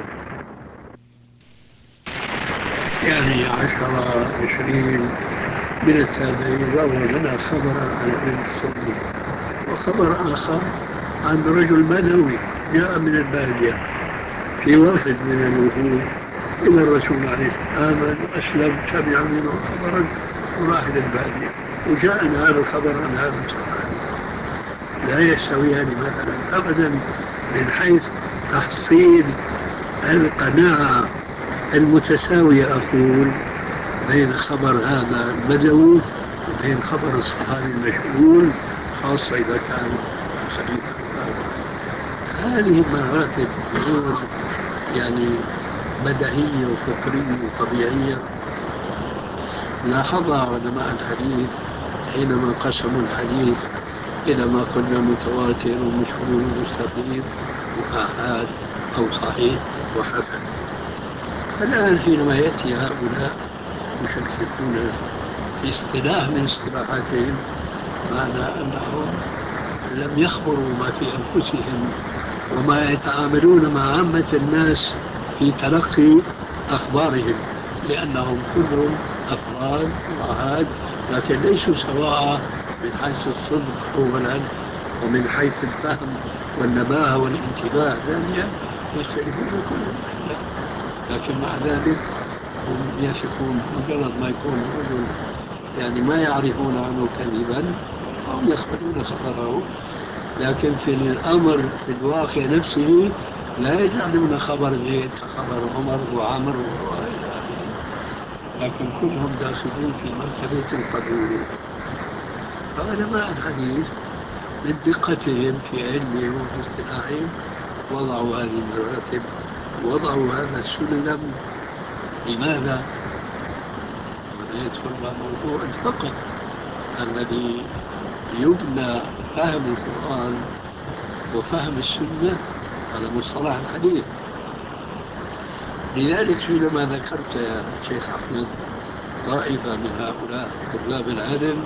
يعني 10 20 من التابعين رووا لنا خبرا عن ابن الصديق، وخبر آخر عن رجل بدوي جاء من البادية في وفد من الوفود إلى الرسول عليه آمن أسلم سمع منه خبرا وراح للبادية، وجاءنا هذا الخبر عن هذا الصحابي. لا يستويان مثلا أبدا من حيث تحصيل القناعة المتساوية أقول بين خبر هذا البدوي وبين خبر الصحابي المشهور، خاصة إذا كان خليفة. هذه المراتب أمور يعني بديهية وفطرية وطبيعية لاحظها علماء الحديث حينما قسموا الحديث إلى ما قلنا متواتر ومشهور ومستفيض وآحاد أو صحيح وحسن. الآن حينما يأتي هؤلاء يشككون في اصطلاح من اصطلاحاتهم، معنى أنهم لم يخبروا ما في أنفسهم وما يتعاملون مع عامة الناس في تلقي أخبارهم، لأنهم كلهم أفراد وأعاد لكن ليسوا سواء من حيث الصدق أولا ومن حيث الفهم والنباهة والانتباه ثانيا، يختلفون كلهم. لكن مع ذلك هم يثقون مجرد ما يكون رجل يعني ما يعرفون عنه كذبا هم يقبلون خبره، لكن في الأمر في الواقع نفسه لا يجعلون خبر زيد كخبر عمر وعمر وإلى آخره، لكن كلهم داخلون في مرتبة القبول. فعلماء الحديث من دقتهم في علمهم وفي اصطلاحهم وضعوا هذه المراتب، وضعوا هذا السلم. لماذا؟ ولا يدخل موضوع الفقه الذي يبنى فهم القرآن وفهم السنة على مصطلح الحديث. لذلك حينما ذكرت يا شيخ أحمد طائفة من هؤلاء طلاب العلم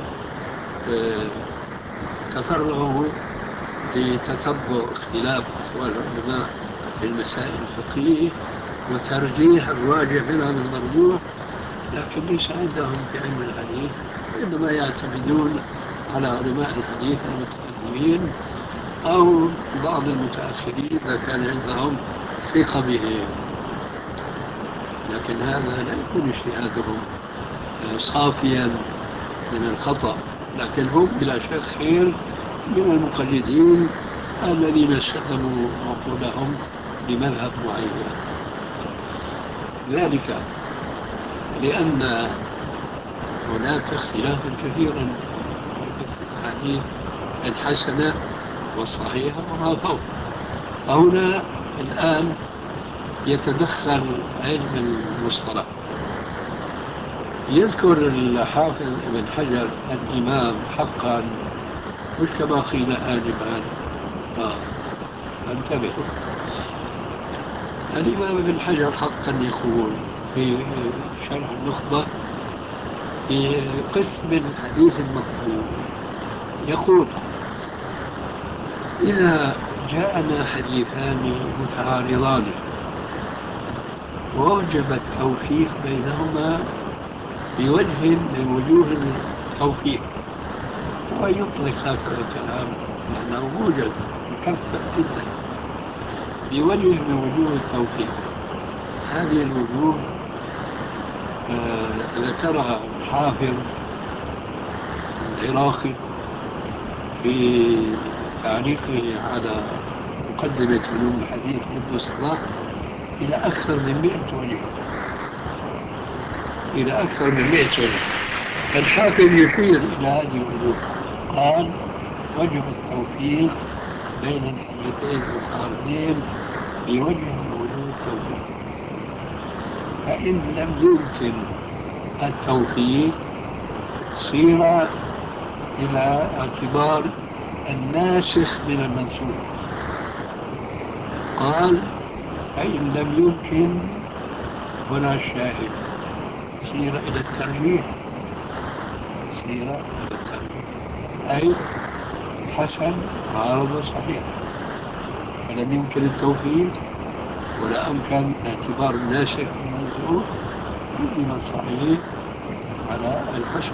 تفرغوا لتتبع اختلاف أقوال العلماء في المسائل الفقهية وترجيح الراجح من هذا المرجوح، لكن ليس عندهم في علم الحديث، وإنما يعتمدون على علماء الحديث المتقدمين أو بعض المتأخرين إذا كان عندهم ثقة بهم. لكن هذا لا يكون اجتهادهم صافيا من الخطأ، لكن هم بلا شك خير من المقلدين الذين استخدموا عقولهم لمذهب معين. ذلك لأن هناك اختلافا كثيرا في الأحاديث الحسنة والصحيحة وما فوق. فهنا الآن يتدخل علم المصطلح. يذكر الحافظ ابن حجر الإمام حقا، مش كما قيل آنفا، انتبهوا. الإمام ابن حجر حقا يقول في شرح النخبة في قسم الحديث المقبول، يقول: إذا جاءنا حديثان متعارضان ووجب التوفيق بينهما بوجه من وجوه التوفيق، ويطلق هكذا الكلام لأنه موجد مكثف جدا، بوجه من وجوه التوفيق. هذه الوجوه ذكرها الحافظ العراقي في تعليقه على مقدمة علوم الحديث ابن الصلاح إلى أكثر من 100 وجه، إلى أكثر من 100 وجه. الحافظ يشير إلى هذه الوجوه، قال: وجب التوفيق بين الحديثين المتعارضين بوجه من وجوه التوفيق، فإن لم يمكن التوفيق صير إلى اعتبار الناسخ من المنسوخ. قال: فإن لم يمكن هنا الشاهد صير إلى الترجيح، أي حسن عارض صحيح، فلم يمكن التوفيق ولا أمكن اعتبار الناسخ المنسوخ، قدم الصحيح على الحسن،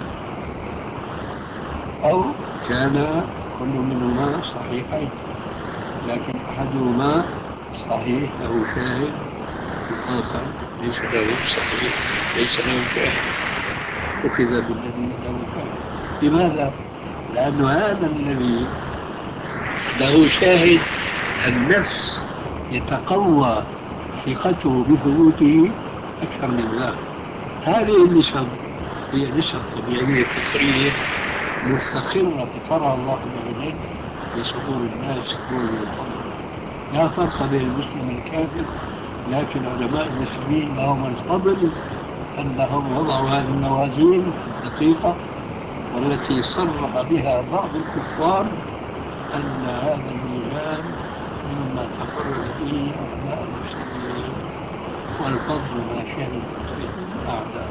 أو كان كل منهما صحيحين لكن أحدهما صحيح له شاهد والآخر ليس له صحيح ليس له شاهد، أخذ بالذي له شاهد. لماذا؟ لأن هذا الذي له شاهد النفس يتقوى ثقته بثبوته أكثر من ذلك. هذه النسب هي نسب طبيعية فطرية مستقرة فطرها الله عز وجل لصدور الناس كل الفضل. لا فرق بين المسلم والكافر، لكن علماء المسلمين لهم الفضل أنهم وضعوا هذه الموازين الدقيقة والتي صرح بها بعض الكفار أن هذا الميزان مما تفرد به علماء المسلمين، والفضل ما شهدت به الأعداء.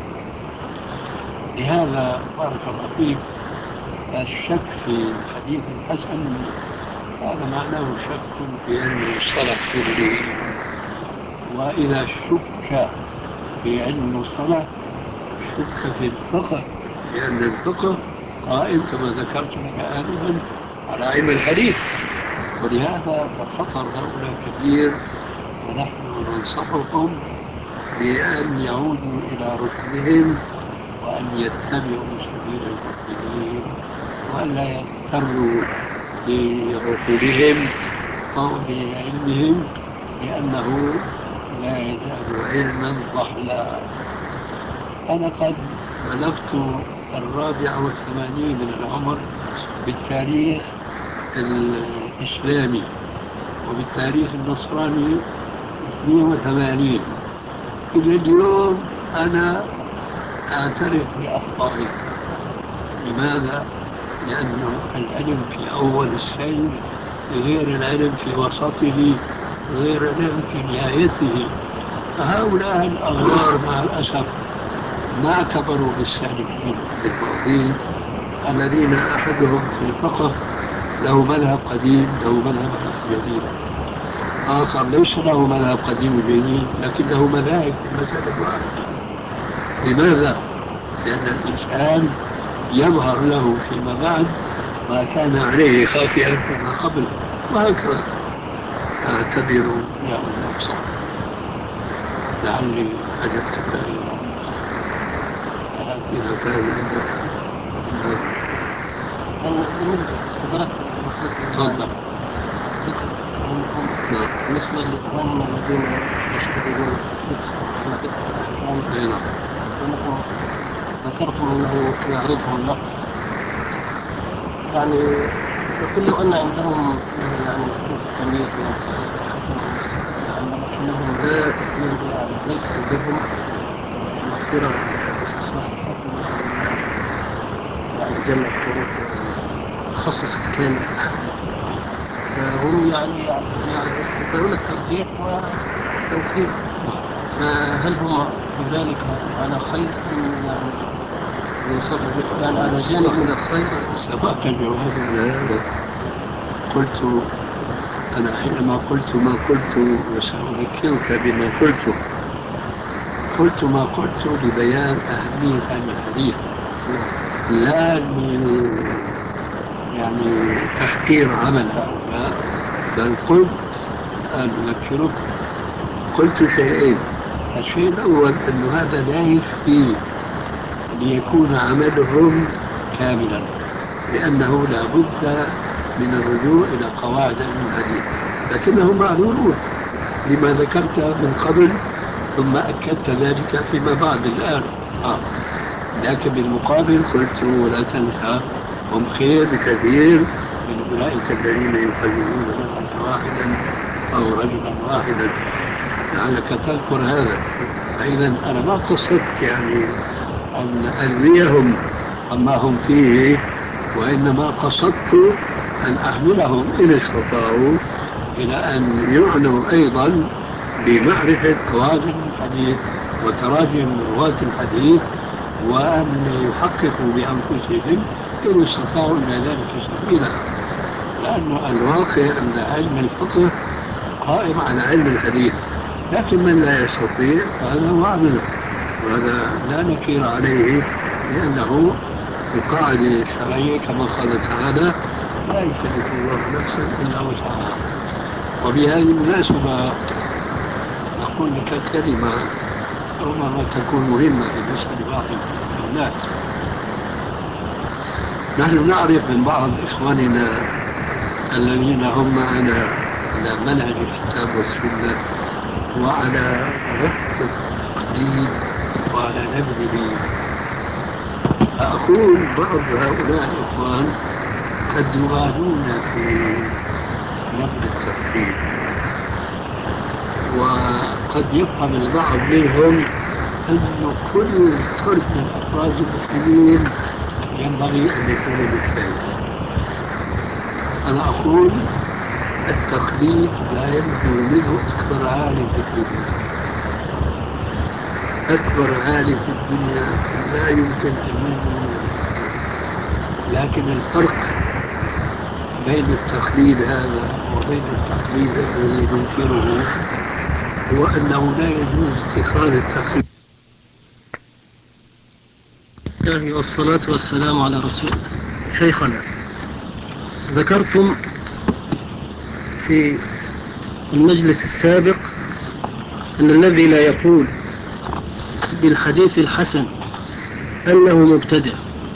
لهذا بارك الله فيك الشك في الحديث الحسن هذا معناه شك في علم المصطلح كله، وإذا شك في علم المصطلح شك في الفقه، لأن الفقه قائم كما ذكرت لك آنفا على علم الحديث. ولهذا فخطر هؤلاء كبير، ونحن ننصحهم بأن يعودوا إلى رشدهم وأن يتبعوا سبيل المؤمنين وأن لا يغتروا بعقولهم أو بعلمهم، لأنه لا يزال علما ضحلا. أنا قد بلغت 84 من العمر بالتاريخ الإسلامي، وبالتاريخ النصراني 82. إلى اليوم أنا أعترف بأخطائي. لماذا؟ لأن العلم في أول السير غير العلم في وسطه غير العلم في نهايته. فهؤلاء الأغرار مع الأسف ما اعتبروا بالسالفين بالماضين الذين أحدهم في الفقه له مذهب قديم له مذهب جديد، آخر ليس له مذهب قديم جديد لكن له مذاهب في المسألة واحدة. لماذا؟ لأن الإنسان يظهر له فيما بعد ما كان عليه خافيا فيما قبل، وهكذا. أعتبر يا أبو لعلي أجبتك إذا كان عندك. بالنسبة للاستدراك تفضل. بالنسبة لإخواننا الذين يشتغلون في الفقه ومعرفة الأحكام، فإنكم ذكرتم أنه يعرضهم النقص، يعني يقول لو أن عندهم يعني مسألة التمييز بين الصحيح والحسن يعني لكنهم يعني ليس عندهم مقدرة على استخلاص الحكم يعني جمع الطرق والتخصص الكامل في الحديث، فهم يعني يستطيعون الترجيح والتوفيق. فهل هم بذلك على خير أم يعني يوصف يعني على جانب من الخير؟ سبقت الجواب على هذا. قلت أنا حينما قلت ما قلت وسأذكرك بما قلت ما قلت لبيان أهمية علم الحديث، لا يعني تحقير عمل هؤلاء، بل قلت أذكرك قلت شيئين. الشيء الأول أن هذا لا يكفي ليكون عملهم كاملا، لأنه لا بد من الرجوع إلى قواعد الحديث، لكنهم معذورون لما ذكرت من قبل ثم أكدت ذلك فيما بعد الآن. لكن بالمقابل قلت لا تنسى هم خير بكثير من أولئك الذين يقلدون رجلا واحدا أو رجلا واحدا، لعلك تذكر هذا. فإذا أنا ما قصدت يعني أن ألويهم عما هم فيه، وإنما قصدت أن أحملهم إن استطاعوا إلى أن يعنوا أيضا بمعرفة قواعد الحديث وتراجم رواة الحديث، وأن يحققوا بأنفسهم إن استطاعوا إلى ذلك سبيلا. لأنه الواقع أن علم الفقه قائم على علم الحديث، لكن من لا يستطيع فهذا هو عمله، وهذا لا نكير عليه، لأنه القاعدة الشرعية كما قال تعالى: لا يكلف الله نفسا إلا وسعها. وبهذه المناسبة أقول لك كلمة ربما تكون مهمة بالنسبة لبعض الناس. نحن نعرف من بعض إخواننا الذين هم معنا على منهج الكتاب والسنة وعلى رفض التقليد وعلى نبذه، فأقول بعض هؤلاء الإخوان قد يغالون في نبذ التقليد، وقد يفهم البعض منهم أن كل فرد من أفراد المسلمين ينبغي أن يكون مجتهدا. أنا أقول التقليد لا ينجو منه أكبر عالم في الدنيا. أكبر عالم في الدنيا لا يمكن أن ينجو من التقليد، لكن الفرق بين التقليد هذا وبين التقليد الذي ننكره هو أنه لا يجوز اتخاذ التقليد. والصلاة والسلام على رسول الله. شيخنا، ذكرتم في المجلس السابق أن الذي لا يقول بالحديث الحسن أنه مبتدع،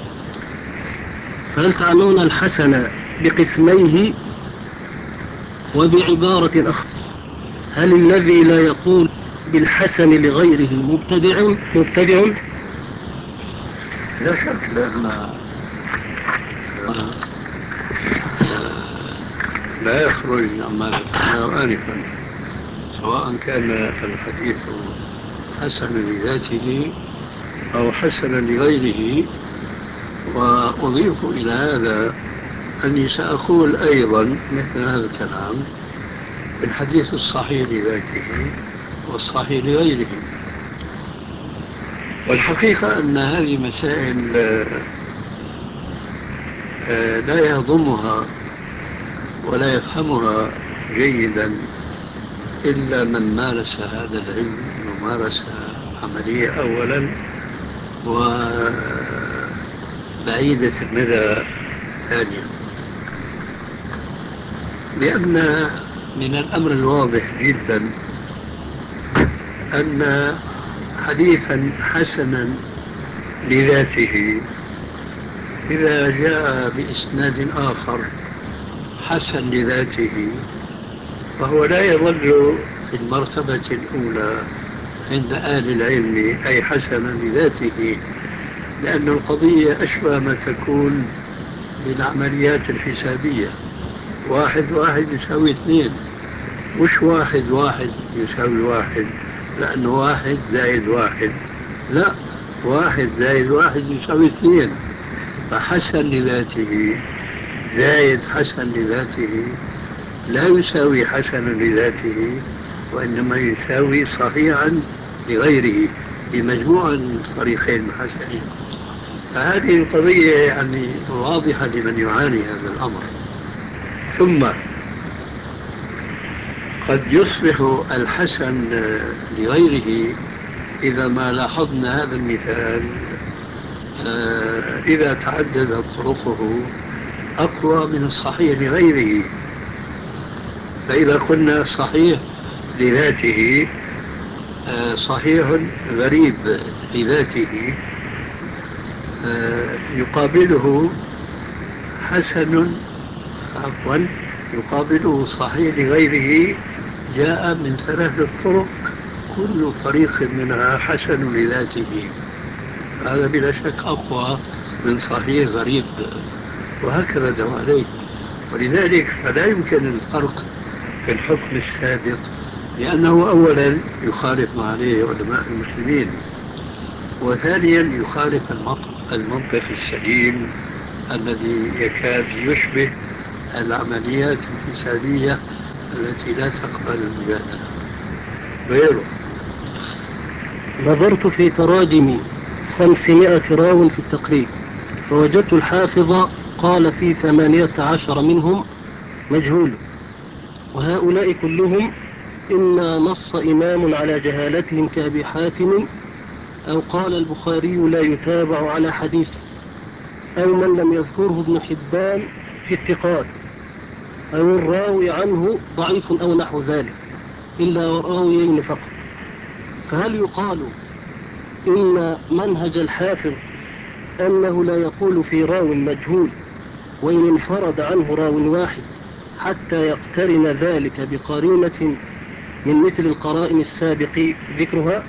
فهل تعنون الحسن بقسميه؟ وبعبارة أخرى، هل الذي لا يقول بالحسن لغيره مبتدع؟ لا شك، لأن لا يخرج عما ذكرناه آنفا، سواء كان الحديث حسنا لذاته أو حسنا لغيره. وأضيف إلى هذا أني سأقول أيضا مثل هذا الكلام في الحديث الصحيح لذاته والصحيح لغيره. والحقيقة أن هذه مسائل لا يهضمها ولا يفهمها جيدا إلا من مارس هذا العلم ممارسة عملية أولا، وبعيدة المدى ثانيا. لأن من الأمر الواضح جدا أن حديثا حسنا لذاته إذا جاء بإسناد آخر حسن لذاته فهو لا يظل في المرتبة الأولى عند أهل العلم، أي حسنا لذاته، لأن القضية أشبه ما تكون بالعمليات الحسابية. 1 1 يساوي 2، مش 1 1 يساوي 1، لأنه 1 زائد 1، لا، 1 زائد 1 يساوي 2. فحسن لذاته زائد حسن لذاته لا يساوي حسنا لذاته، وإنما يساوي صحيحا لغيره بمجموع الطريقين الحسنين. فهذه القضية يعني واضحة لمن يعاني هذا الأمر. ثم قد يصبح الحسن لغيره إذا ما لاحظنا هذا المثال إذا تعددت طرقه أقوى من الصحيح لغيره. فإذا قلنا صحيح لذاته صحيح غريب لذاته يقابله حسن، عفوا، يقابله صحيح لغيره جاء من 3 طرق كل طريق منها حسن لذاته، هذا بلا شك أقوى من صحيح غريب، وهكذا دواليك. ولذلك فلا يمكن الفرق في الحكم السابق، لأنه أولا يخالف ما عليه علماء المسلمين، وثانيا يخالف المنطق السليم الذي يكاد يشبه العمليات الحسابية التي لا تقبل المجادلة غيره. نظرت في تراجم 500 راو في التقريب، فوجدت الحافظ قال في 18 منهم مجهول. وهؤلاء كلهم إما نص إمام على جهالتهم كأبي حاتم، أو قال البخاري لا يتابع على حديث، أو من لم يذكره ابن حبان في الثقات، أو الراوي عنه ضعيف أو نحو ذلك، إلا راويين فقط. فهل يقال إن منهج الحافظ أنه لا يقول في راو مجهول وإن انفرد عنه راو واحد حتى يقترن ذلك بقرينة من مثل القرائن السابق ذكرها؟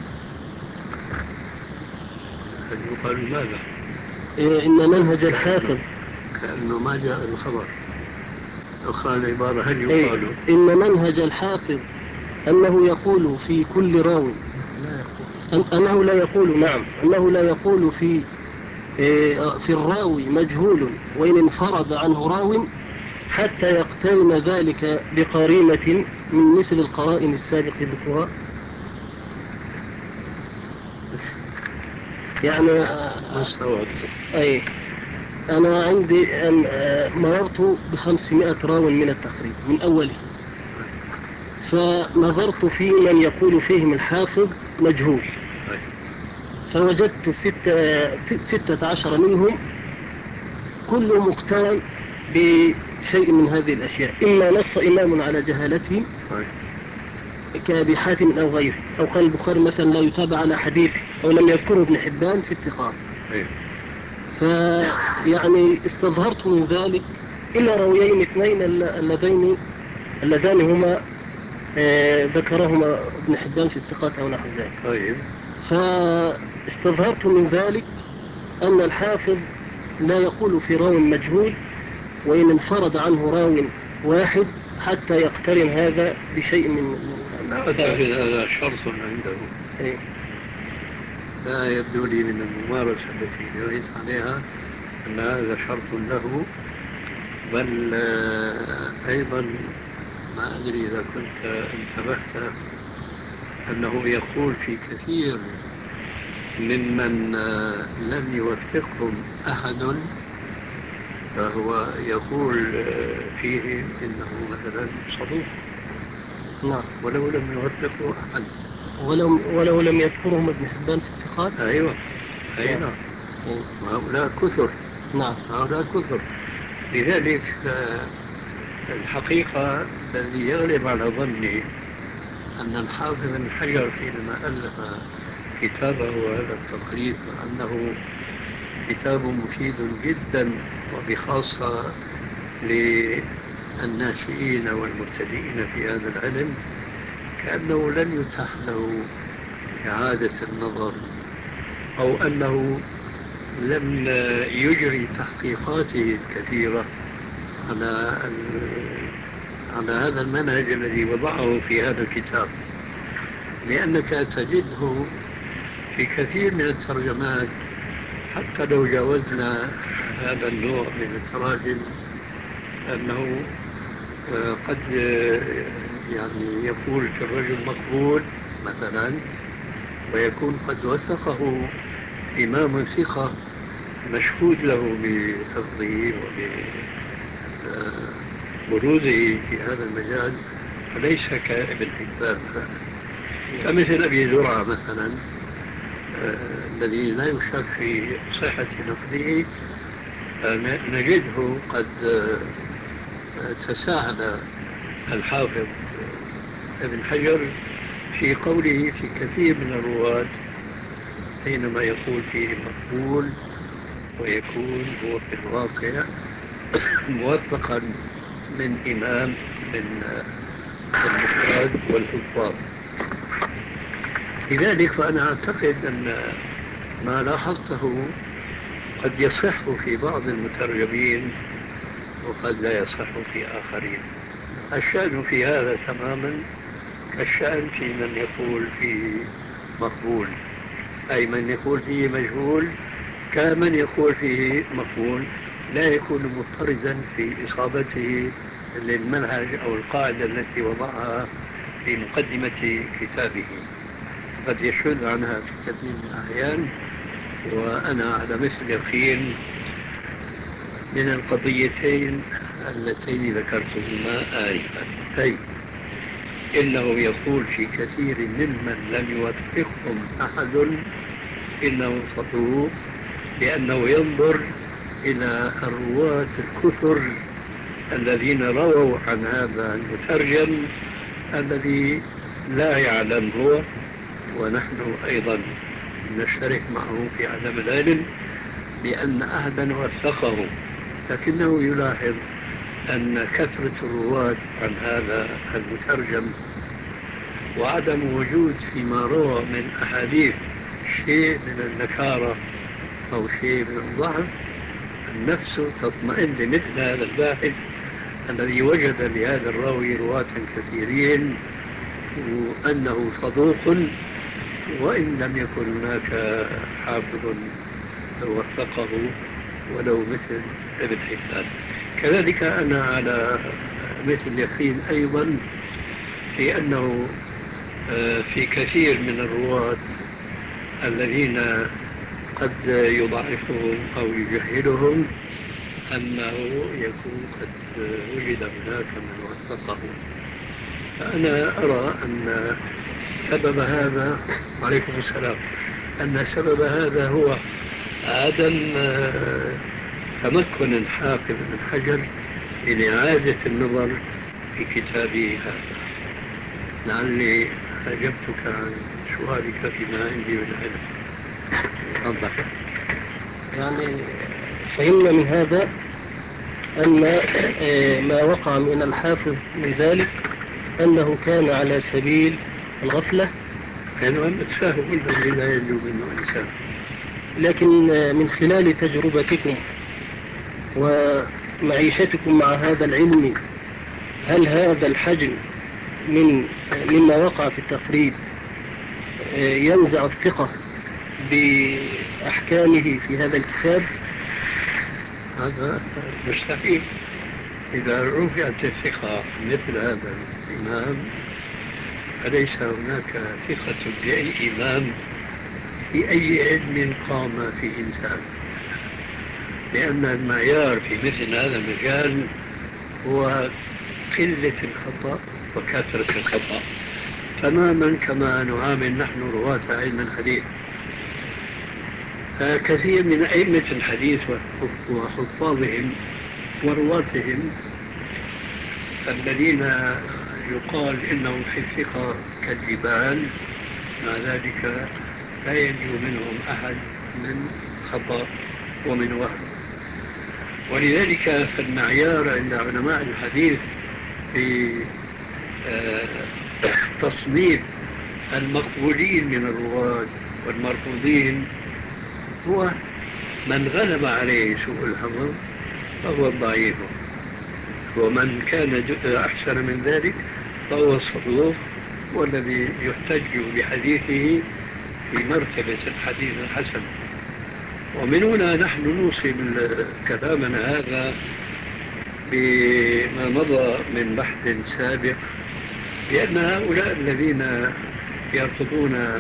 هل يقال ماذا؟ إن منهج الحافظ كأنه ما جاء الخبر. أخرى العبارة هل يقال إن منهج الحافظ أنه يقول في كل راو، أنه لا يقول، نعم، أنه لا يقول في الراوي مجهول وإن انفرد عنه راو حتى يقترن ذلك بقرينة من مثل القرائن السابق ذكرها. يعني أي أنا عندي مررت ب500 راو من التقريب من أوله، فنظرت في من يقول فيهم الحافظ مجهول، فوجدت 16 منهم كل مقترن بشيء من هذه الأشياء، إما نص إمام على جهالته كأبي حاتم أو غيره، أو قال البخاري مثلا لا يتابع على حديثه، أو لم يذكره ابن حبان في الثقات. فيعني استظهرت من ذلك إلا راويين اثنين اللذان هما ذكرهما ابن حبان في الثقات أو نحو ذلك. فاستظهرت من ذلك أن الحافظ لا يقول في راو مجهول وإن انفرد عنه راو واحد حتى يقترن هذا بشيء من هذا شرط عنده. لا يبدو لي من الممارسة التي جريت عليها أن هذا شرط له، بل أيضا ما أدري إذا كنت انتبهت أنه يقول في كثير ممن لم يوثقهم أحد، فهو يقول فيه إنه مثلا صدوق، نعم، ولو لم يوثقه أحد، ولو لم يذكرهم ابن حبان في الثقات. أيوة، أي نعم. وهؤلاء كثر. نعم، هؤلاء كثر. لذلك الحقيقة الذي يغلب على ظني أن الحافظ بن حجر حينما ألف كتابه هذا التقريب أنه كتاب مفيد جدا، وبخاصة للناشئين والمبتدئين في هذا العلم، كأنه لم يتح له إعادة النظر، أو أنه لم يجري تحقيقاته الكثيرة على هذا المنهج الذي وضعه في هذا الكتاب، لأنك تجده في كثير من الترجمات. حتى لو جاوزنا هذا النوع من التراجم، أنه قد يعني يقول في الرجل مقبول مثلا، ويكون قد وثقه إمام ثقة مشهود له بحفظه وبروزه في هذا المجال، فليس كابن حبان فعلا. كمثل أبي زرعة مثلا، الذي لا يشك في صحة نقله، نجده قد تساهل الحافظ ابن حجر في قوله في كثير من الرواة حينما يقول فيه مقبول، ويكون هو في الواقع موثقا من إمام من النقاد والحفاظ. لذلك فأنا أعتقد أن ما لاحظته قد يصح في بعض المترجمين وقد لا يصح في آخرين. الشأن في هذا تماما كالشأن في من يقول فيه مقبول، أي من يقول فيه مجهول كمن يقول فيه مقبول، لا يكون مضطردا في إصابته للمنهج أو القاعدة التي وضعها في مقدمة كتابه، قد يشذ عنها في كثير من الأحيان. وأنا على مثل يقين من القضيتين اللتين ذكرتهما آنفا، أي إنه يقول في كثير ممن لم يوثقهم أحد إنه صدوق، لأنه ينظر إلى الرواة الكثر الذين رووا عن هذا المترجم الذي لا يعلم هو، ونحن أيضا نشترك معه في عدم العلم بأن أحدا وثقه، لكنه يلاحظ أن كثرة الرواة عن هذا المترجم وعدم وجود فيما روى من أحاديث شيء من النكارة أو شيء من الضعف، النفس تطمئن لمثل هذا الباحث الذي وجد لهذا الراوي رواة كثيرين وأنه صدوق، وإن لم يكن هناك حافظ وثقه ولو مثل ابن حبان. كذلك أنا على مثل يقين أيضا في أنه في كثير من الرواة الذين قد يضعفهم أو يجهلهم أنه يكون قد وجد هناك من وثقه. فأنا أرى أن سبب هذا، وعليكم السلام، أن سبب هذا هو عدم تمكن الحافظ بن حجر من إعادة النظر في كتابه هذا. لعلي أجبتك عن سؤالك فيما عندي من علم. تفضل. يعني فهمنا من هذا أن ما وقع من الحافظ من ذلك أنه كان على سبيل الغفلة، المهم السهو الذي لا ينجو منه إنسان. لكن من خلال تجربتكم ومعيشتكم مع هذا العلم، هل هذا الحجم مما وقع في التفريد ينزع الثقة بأحكامه في هذا الكتاب؟ هذا مستحيل. إذا رفعت الثقة مثل هذا الإمام فليس هناك ثقة لأي إمام في أي علم قام فيه إنسان، لأن المعيار في مثل هذا المجال هو قلة الخطأ وكثرة الخطأ، تماما كما نعامل نحن رواة علم الحديث. فكثير من أئمة الحديث وحفاظهم ورواتهم الذين يقال إنهم في الثقة كالجبال، مع ذلك لا ينجو منهم أحد من خطأ ومن وهم. ولذلك فالمعيار عند علماء الحديث في تصنيف المقبولين من الرواة والمرفوضين هو من غلب عليه سوء الحفظ فهو ضعيف، ومن كان أحسن من ذلك فهو الصدوق والذي يحتج بحديثه في مرتبة الحديث الحسن. ومن هنا نحن نوصل كلامنا هذا بما مضى من بحث سابق، بأن هؤلاء الذين يرفضون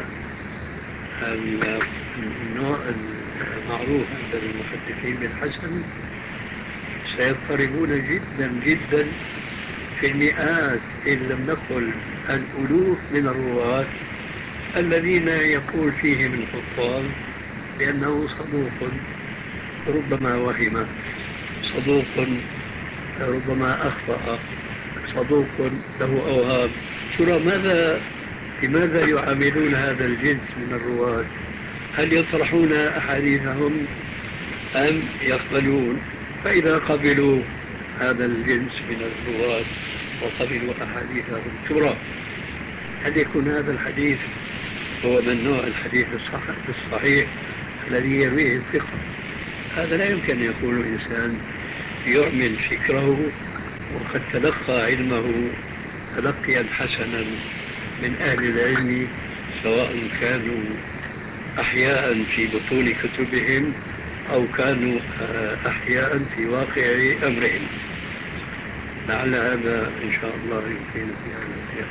النوع المعروف عند المحدثين بالحسن سيضطربون جدا جدا في المئات إن لم نقل الألوف من الرواة الذين يقول فيهم الحفاظ بأنه صدوق ربما وهم، صدوق ربما أخطأ، صدوق له أوهام. ترى لماذا يعاملون هذا الجنس من الرواة؟ هل يطرحون أحاديثهم أم يقبلون؟ فإذا قبلوا هذا الجنس من الرواة وقبلوا أحاديثهم، ترى هل يكون هذا الحديث هو من نوع الحديث الصحيح الذي يرويه الثقة؟ هذا لا يمكن أن يقول إنسان يعمل فكره وقد تلقى علمه تلقيا حسنا من أهل العلم، سواء كانوا أحياء في بطون كتبهم أو كانوا أحياء في واقع أمرهم. لعل هذا إن شاء الله يمكن في هذا الخير.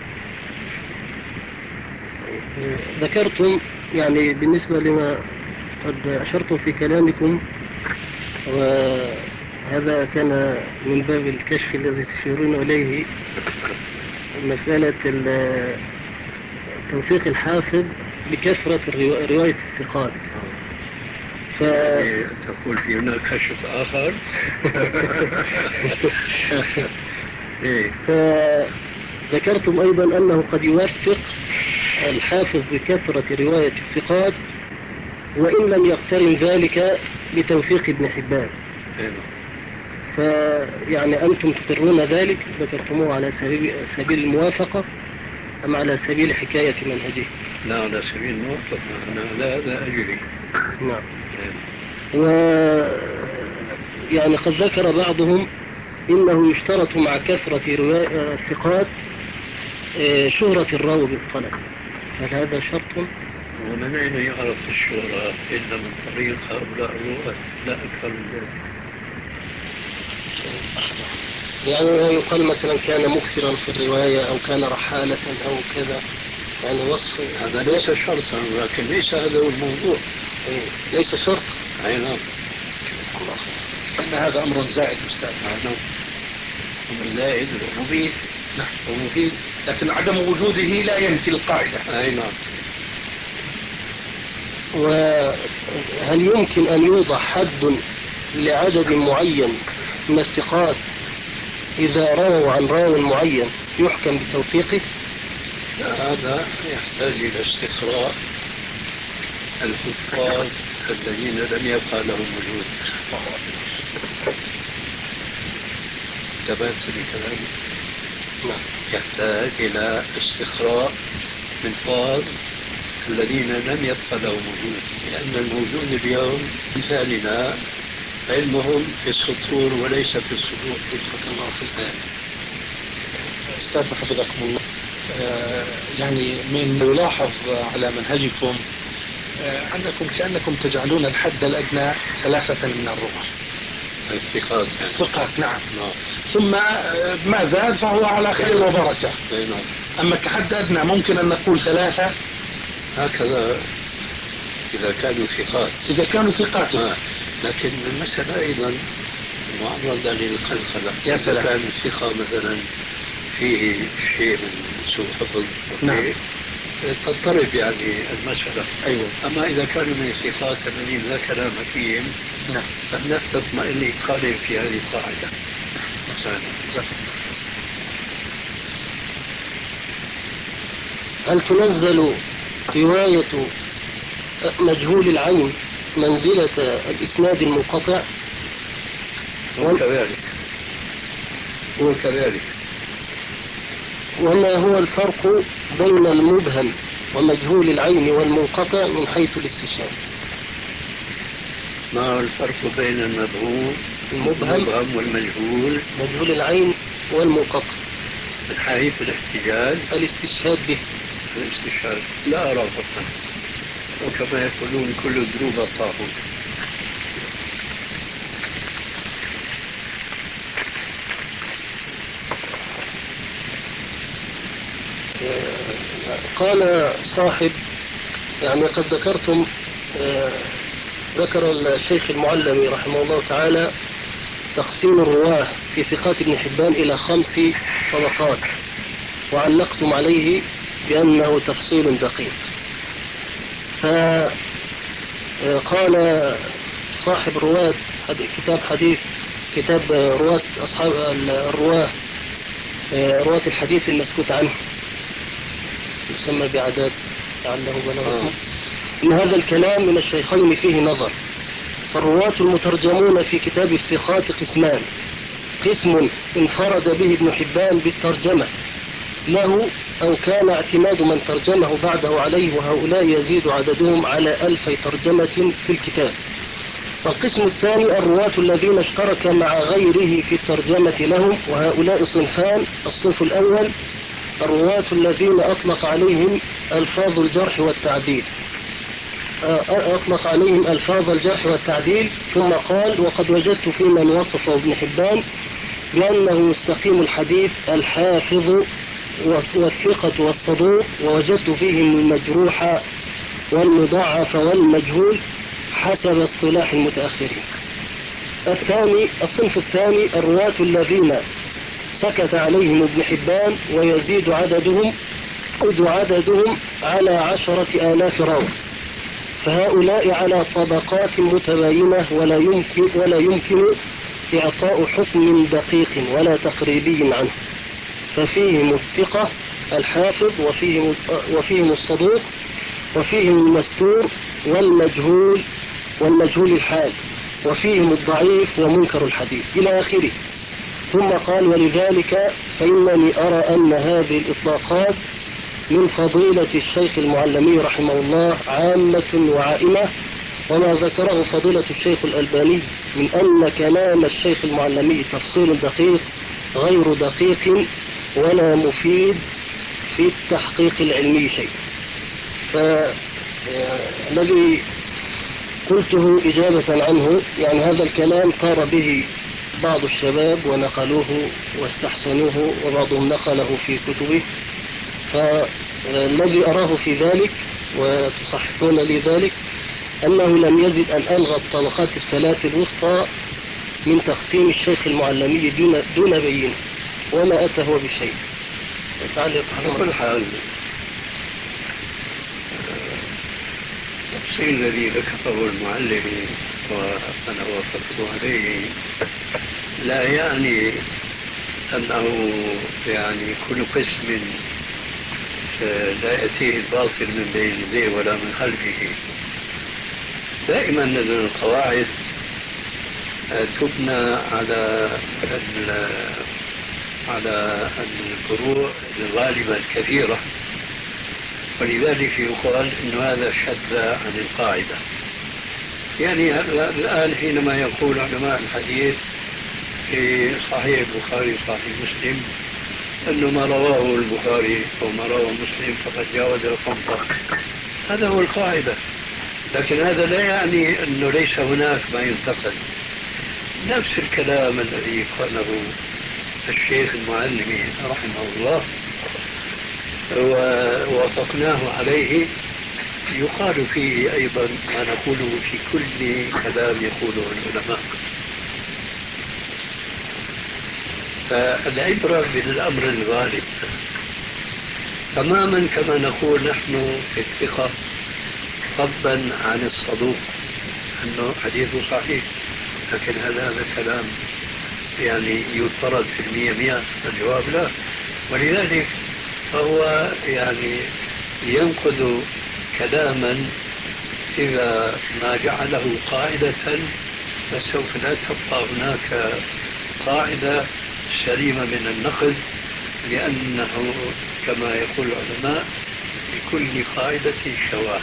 ذكرتم يعني بالنسبة لما قد أشرتم في كلامكم هذا كان من باب الكشف الذي تشيرون إليه، مسألة توثيق الحافظ بكثرة رواية الثقات. يعني تقول في هناك كشف آخر. فذكرتم أيضا أنه قد يوثق الحافظ بكثرة رواية الثقات وإن لم يقترن ذلك بتوثيق ابن حبان. فيعني أنتم تقرون ذلك، ذكرتموه على سبيل الموافقة أم على سبيل حكاية منهجه؟ لا، على سبيل الموافقة، أنا لا أجري. نعم. و يعني قد ذكر بعضهم إنه يشترط مع كثرة الثقات شهرة الراوي بالطلب، هل هذا شرط؟ ومن أين يعرف الشهرة إلا من طريق هؤلاء الرواة، لا أكثر من ذلك. يعني يقال مثلا كان مكثرا في الرواية أو كان رحالة أو كذا، يعني وصف هذا ليس شرطا، ولكن ليس هذا هو الموضوع. ليس شرط. أي نعم. أن هذا أمر زائد أستاذ. نعم، أمر زائد ومفيد. نعم ومفيد، لكن عدم وجوده لا ينفي القاعدة. أي نعم. وهل يمكن أن يوضع حد لعدد معين من الثقات إذا رووا عن راو معين يحكم بتوثيقه؟ هذا يحتاج إلى استقراء الحفاظ الذين لم يبقى لهم وجود. تبات لكلامي. يحتاج إلى استقراء الحفاظ الذين لم يبقى لهم وجود، لأن الموجود اليوم مثالنا علمهم في السطور وليس في الصدور. وفق الله في الآن. أستاذ حفظكم الله، يعني من يلاحظ على منهجكم أنكم كأنكم تجعلون الحد الأدنى 3 من الرواة. الثقات يعني. الثقات نعم. ثم ما زاد فهو على خير وبركة. أما كحد أدنى ممكن أن نقول 3 هكذا إذا كانوا ثقات. إذا كانوا ثقات. لكن المسألة أيضا معرضة للقلقلة. إذا كان الثقة مثلا فيه شيء من سوء حفظ، نعم، تضطرب يعني المسألة. أيوة. أما إذا كانوا من الثقات الذين لا كلام فيهم، نعم، فالنفس تطمئن لإدخالهم في هذه القاعدة. مثلا هل تنزل رواية مجهول العين منزلة الإسناد المنقطع؟ هو كذلك. وما هو الفرق بين المبهم ومجهول العين والمنقطع من حيث الاستشهاد؟ ما هو الفرق بين المبهوم والمجهول؟ مجهول العين والمنقطع من حيث الاستشهاد به. الاستشهاد لا أرى فرقا، وكما يقولون كل دروب طاغوت. قال صاحب، يعني قد ذكرتم ذكر الشيخ المعلمي رحمه الله تعالى تقسيم الرواه في ثقات ابن حبان إلى 5 طبقات، وعلقتم عليه بأنه تفصيل دقيق. فقال صاحب رواة كتاب رواة أصحاب الرواه، رواة الحديث المسكوت عنه، يسمى بعداد لعله بلغكم، إن هذا الكلام من الشيخين فيه نظر. فالرواة المترجمون في كتاب الثقات قسمان: قسم انفرد به ابن حبان بالترجمة له أو كان اعتماد من ترجمه بعده عليه، وهؤلاء يزيد عددهم على 1000 ترجمة في الكتاب. والقسم الثاني الرواة الذين اشترك مع غيره في الترجمة لهم، وهؤلاء صنفان: الصنف الأول الرواة الذين أطلق عليهم ألفاظ الجرح والتعديل ثم قال: وقد وجدت في من وصفه ابن حبان بأنه مستقيم الحديث الحافظ والثقة والصدوق، ووجدت فيهم المجروح والمضاعف والمجهول حسب اصطلاح المتأخرين. الصنف الثاني الرواة الذين سكت عليهم ابن حبان ويزيد عددهم على 10,000 راوي، فهؤلاء على طبقات متباينة ولا يمكن إعطاء حكم دقيق ولا تقريبي عنه، ففيهم الثقة الحافظ وفيهم الصدوق وفيهم المستور والمجهول الحال، وفيهم الضعيف ومنكر الحديث إلى آخره. ثم قال: ولذلك فإنني أرى أن هذه الإطلاقات من فضيلة الشيخ المعلمي رحمه الله عامة وعائمة، وما ذكره فضيلة الشيخ الألباني من أن كلام الشيخ المعلمي تفصيل دقيق غير دقيق ولا مفيد في التحقيق العلمي شيء. فالذي قلته إجابة عنه، يعني هذا الكلام طار به بعض الشباب ونقلوه واستحسنوه، وبعضهم نقله في كتبه، فالذي أراه في ذلك وتصححون لي ذلك أنه لم يزد أن ألغى الطبقات الثلاث الوسطى من تقسيم الشيخ المعلمي دون بينه، وما أتى هو بشيء. على كل حال التفصيل الذي ذكره المعلم وأنا وافقت عليه لا يعني أنه يعني كل قسم لا يأتيه الباطل من بين يديه ولا من خلفه. دائما القواعد تبنى على الفروع الغالبة الكثيرة، ولذلك يقال أن هذا شذ عن القاعدة. يعني الآن حينما يقول علماء الحديث في صحيح البخاري صحيح مسلم أنه ما رواه البخاري وما رواه مسلم فقد جاوز الخمسة، هذا هو القاعدة. لكن هذا لا يعني أنه ليس هناك ما ينتقد. نفس الكلام الذي قاله الشيخ المعلمي رحمه الله ووافقناه عليه يقال فيه أيضا ما نقوله في كل كلام يقوله العلماء. فالعبرة بالأمر الغالب تماما كما نقول نحن في الثقة فضلا عن الصدوق أنه حديثه صحيح، لكن هذا كلام يعني يفترض في 100 الجواب لا. ولذلك فهو يعني ينقذ كلاما إذا ما جعله قاعدة فسوف لا تبقى هناك قاعدة سليمة من النقد، لأنه كما يقول العلماء لكل قاعدة شواذ.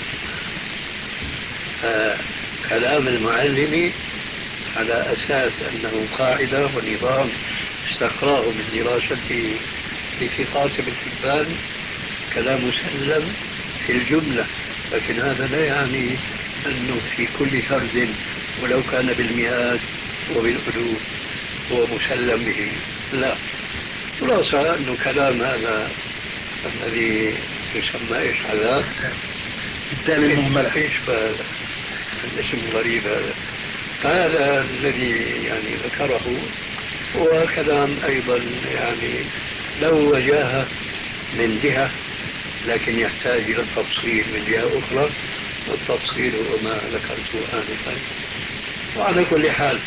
كلام المعلم على أساس أنه قاعدة ونظام استقراه من دراسته في قاسم الحبان كلام مسلم في الجملة، لكن هذا لا يعني أنه في كل فرد ولو كان بالمئات وبالألوف هو مسلم به، لا. خلاصة أنه كلام هذا الذي يسمى إيش هذا؟ التالي المهملة. إيش الاسم غريب هذا الذي يعني ذكره هو كلام أيضا يعني له وجاهة من جهة، لكن يحتاج إلى التفصيل من جهة أخرى، والتفصيل هو ما ذكرته آنفا. وعلى كل حال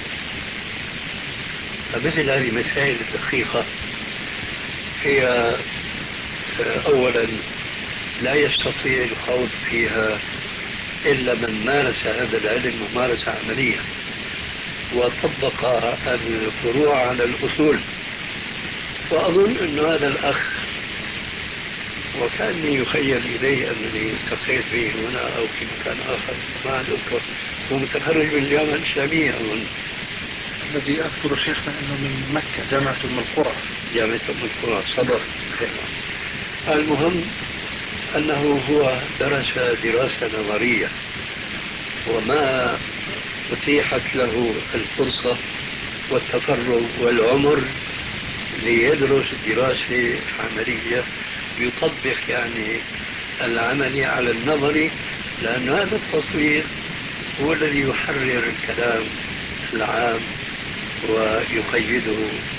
فمثل هذه المسائل الدقيقة هي أولا لا يستطيع الخوض فيها إلا من مارس هذا العلم ممارسة عملية وطبق الفروع على الأصول. وأظن أن هذا الأخ وكأني يخيل إلي أنني التقيت به هنا أو في مكان آخر ما أذكر، هو متخرج من الجامعة الإسلامية أظن. الذي أذكر شيخنا أنه من مكة جامعة أم القرى. جامعة أم القرى صدر. المهم أنه هو درس دراسة نظرية وما أتيحت له الفرصة والتفرغ والعمر ليدرس دراسة عملية يطبق يعني العملي على النظري، لأن هذا التطبيق هو الذي يحرر الكلام العام ويقيده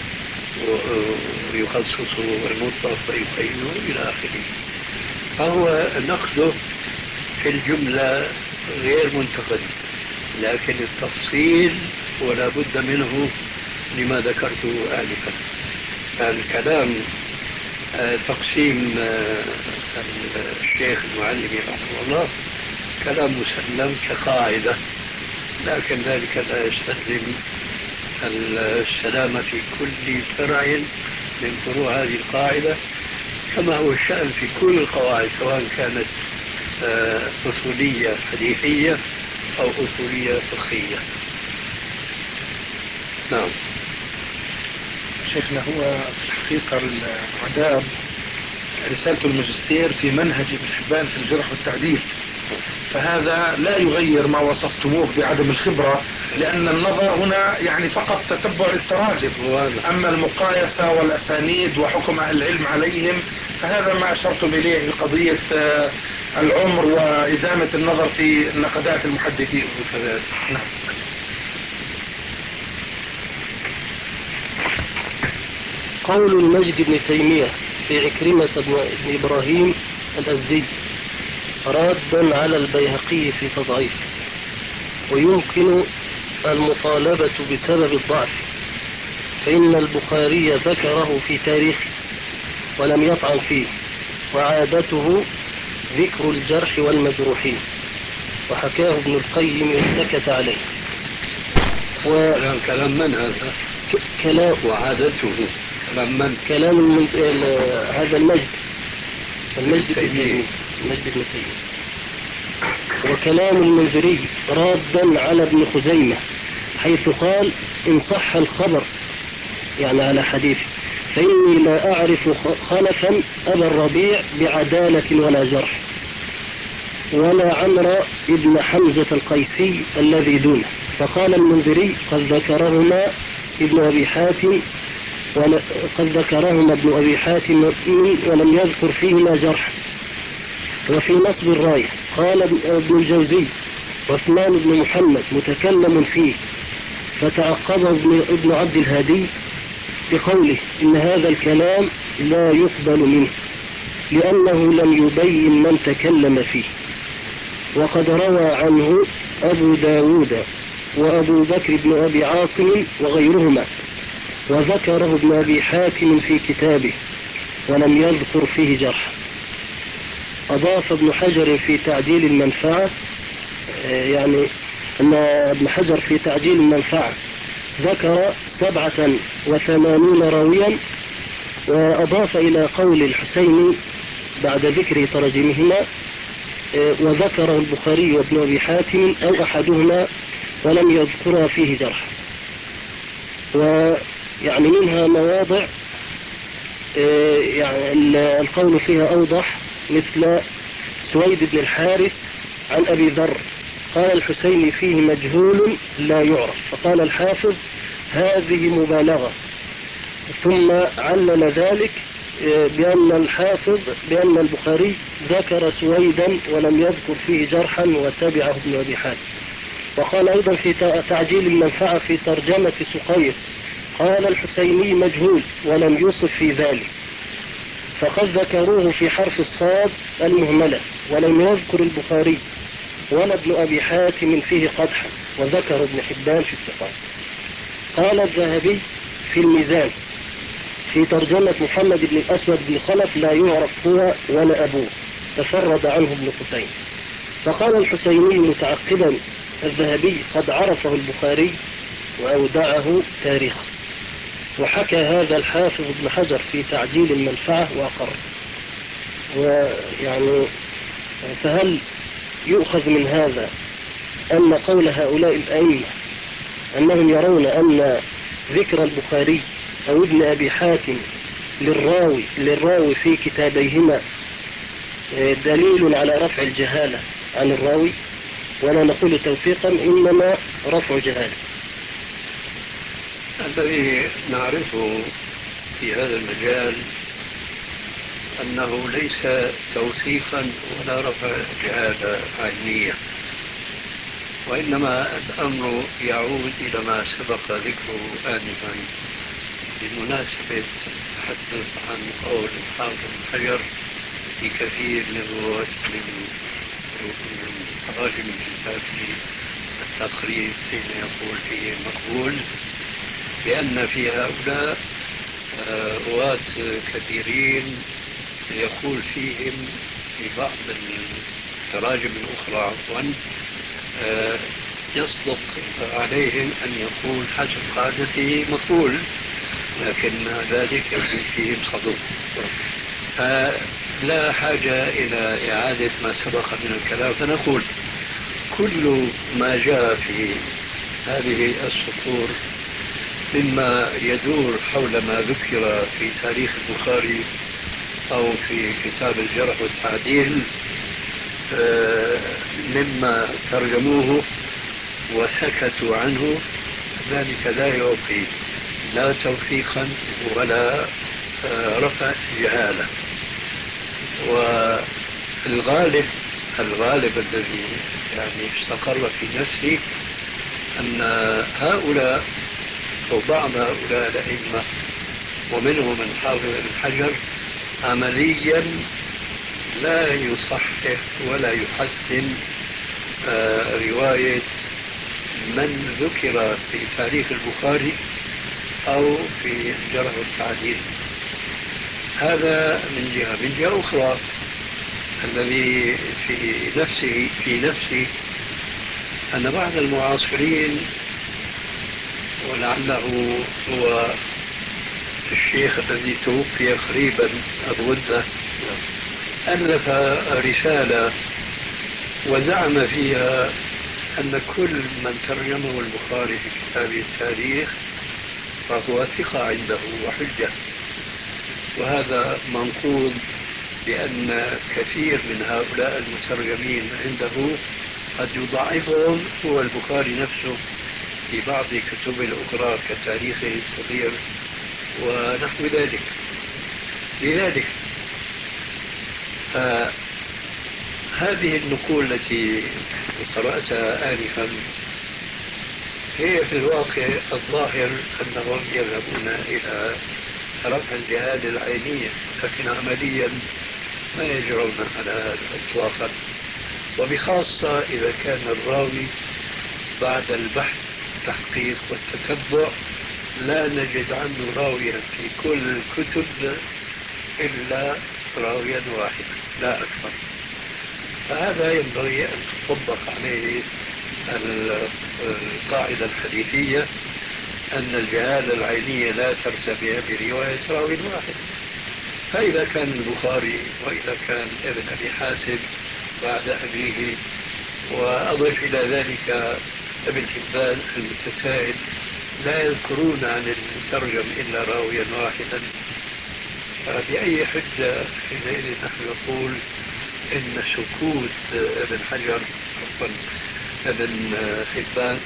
ويخصصه المطلق ويقيده إلى آخره. فهو نقده في الجملة غير منتقد، لكن التفصيل ولا بد منه لما ذكرته آنفا. الكلام تقسيم الشيخ المعلمي رحمه الله كلام مسلم كقاعدة، لكن ذلك لا يستلزم السلامة في كل فرع من فروع هذه القاعدة، كما هو الشأن في كل القواعد سواء كانت أصولية حديثية أو أصولية فقهية. نعم. شيخنا، هو في الحقيقة العذاب رسالة الماجستير في منهج ابن حبان في الجرح والتعديل، فهذا لا يغير ما وصفتموه بعدم الخبرة، لأن النظر هنا يعني فقط تتبع للتراجم، أما المقايسة والأسانيد وحكم أهل العلم عليهم فهذا ما أشرتم إليه بقضية العمر وإدامة النظر في نقدات المحدثين. نعم. قول المجد بن تيمية في عكرمة بن إبراهيم الأزدي رادا على البيهقي في تضعيف، ويمكن المطالبة بسبب الضعف، فإن البخاري ذكره في تاريخه ولم يطعن فيه، وعادته ذكر الجرح والمجروحين، وحكاه ابن القيم وسكت عليه. كلام من هذا؟ كلام وعادته كلام من؟ كلام هذا المجد بن تيمية. وكلام المنذري رادا على ابن خزيمة حيث قال إن صح الخبر يعني على حديث فإني لا أعرف خلفا أبا الربيع بعدالة ولا جرح، ولا عمرو ابن حمزة القيسي الذي دونه. فقال المنذري قد ذكرهما ابن أبي حاتم ولم يذكر فيهما جرح. وفي نصب الراية قال ابن الجوزي عثمان بن محمد متكلم فيه، فتعقبه ابن عبد الهادي بقوله إن هذا الكلام لا يقبل منه لأنه لم يبين من تكلم فيه. وقد روى عنه أبو داود وأبو بكر بن أبي عاصم وغيرهما، وذكره ابن أبي حاتم في كتابه ولم يذكر فيه جرح. أضاف ابن حجر في تعديل المنفعة يعني أن ابن حجر في تعديل المنفعة ذكر 87 راويا، وأضاف إلى قول الحسيني بعد ذكر ترجمهما وذكره البخاري وابن أبي حاتم أو أحدهما ولم يذكر فيه جرح. ويعني منها مواضع يعني القول فيها أوضح، مثل سويد بن الحارث عن أبي ذر قال الحسيني فيه مجهول لا يعرف، فقال الحافظ هذه مبالغة، ثم علل ذلك بأن البخاري ذكر سويدا ولم يذكر فيه جرحا وتبعه ابن أبي حاتم. وقال أيضا في تعجيل المنفعة في ترجمة سقير قال الحسيني مجهول ولم يوصف في ذلك، فقد ذكروه في حرف الصاد المهملة ولم يذكر البخاري ولا ابن أبي حاتم فيه قدحا، وذكر ابن حبان في الثقات. قال الذهبي في الميزان في ترجمة محمد بن الأسود بن خلف لا يعرف هو ولا أبوه، تفرد عنه ابن خثيم. فقال الحسيني متعقبا الذهبي قد عرفه البخاري وأودعه تاريخ. وحكى هذا الحافظ ابن حجر في تعجيل المنفعة وأقر. ويعني فهل يؤخذ من هذا أن قول هؤلاء الأئمة أنهم يرون أن ذكر البخاري أو ابن أبي حاتم للراوي في كتابيهما دليل على رفع الجهالة عن الراوي، ولا نقول توثيقا إنما رفع جهالة؟ الذي نعرفه في هذا المجال أنه ليس توثيقا ولا رفع جهالة عينية، وإنما الأمر يعود إلى ما سبق ذكره آنفا بمناسبة التحدث عن قول الحافظ بن حجر في كثير من تراجم الكتاب في التقريب حين يقول فيه مقبول، بأن في هؤلاء رواة كثيرين يقول فيهم في بعض التراجم الأخرى عفوا يصدق عليهم أن يقول حسب قاعدته مقبول، لكن ذلك يكون فيهم صدوق. فلا حاجة إلى إعادة ما سبق من الكلام، فنقول كل ما جاء في هذه السطور مما يدور حول ما ذكر في تاريخ البخاري أو في كتاب الجرح والتعديل مما ترجموه وسكتوا عنه، ذلك لا يعطي لا توثيقا ولا رفع جهالة. والغالب الذي يعني استقر في نفسي أن هؤلاء أو بعض هؤلاء الأئمة ومنهم الحافظ بن حجر عمليا لا يصحح ولا يحسن رواية من ذكر في تاريخ البخاري أو في الجرح والتعديل. هذا من جهة أخرى الذي في نفسي أن بعض المعاصرين ولعله هو الشيخ الذي توفي قريبا أبو غدة ألف رسالة وزعم فيها أن كل من ترجمه البخاري في كتابه التاريخ فهو ثقة عنده وحجة، وهذا منقول بأن كثير من هؤلاء المترجمين عنده قد يضاعفهم هو البخاري نفسه في بعض كتب الأخرى كتاريخه الصغير ونحو ذلك. لذلك هذه النقول التي قرأتها آنفا هي في الواقع الظاهر أنهم يذهبون إلى رفع الجهاد العينية، لكن عمليا ما يجرون على هذا إطلاقا، وبخاصة إذا كان الراوي بعد البحث والتحقيق والتتبع لا نجد عنه راويا في كل الكتب إلا راويا واحدا لا أكثر. فهذا ينبغي أن تطبق عليه القاعدة الحديثية أن الجهالة العينية لا ترتفع برواية راوي واحد. فإذا كان البخاري وإذا كان ابن أبي حاتم بعد أبيه وأضف إلى ذلك ابن حبان المتسائل لا يذكرون عن المترجم إلا راويا واحدا، فبأي حجة حينئذ نحن نقول إن سكوت ابن حجر عفوا ابن حبان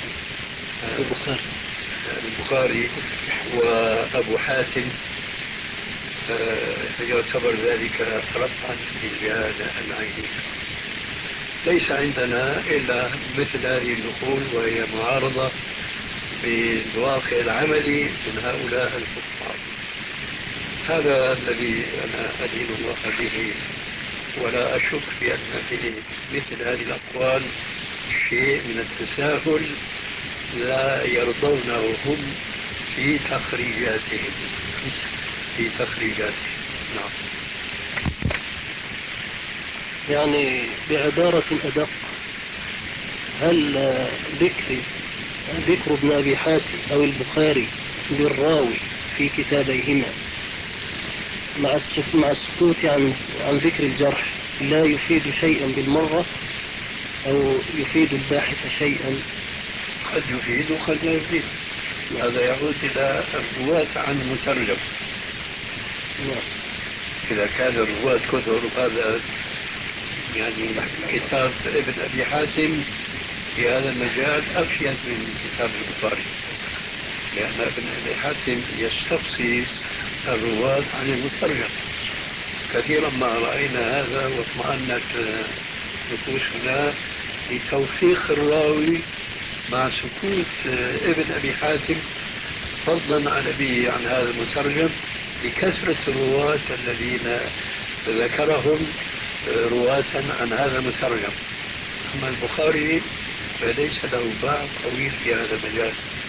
البخاري وأبو حاتم يعتبر ذلك رفعا للجهالة العينية؟ ليس عندنا إلا مثل هذه النقول وهي معارضة بالواقع العملي من هؤلاء الكفار. هذا الذي أنا أدين الله به، ولا أشك بأن في مثل هذه الأقوال شيء من التساهل لا يرضونه هم في تخريجاتهم. نعم. يعني بعبارة أدق، هل ذكر ابن أبي حاتم أو البخاري للراوي في كتابيهما مع السكوت عن ذكر الجرح لا يفيد شيئا بالمرة أو يفيد الباحث شيئا؟ قد يفيد وقد لا يفيد، هذا يعود إلى الرواة عن المترجم. إذا كان الرواة كثر هذا يعني كتاب ابن أبي حاتم في هذا المجال أفيد من كتاب البخاري، لأن ابن أبي حاتم يستقصي الرواة عن المترجم. كثيرا ما رأينا هذا واطمأنت نفوسنا لتوثيق الراوي مع سكوت ابن أبي حاتم فضلا عن أبيه عن هذا المترجم لكثرة الرواة الذين ذكرهم رواة عن هذا المترجم. أما البخاري فليس له باع طويل في هذا المجال.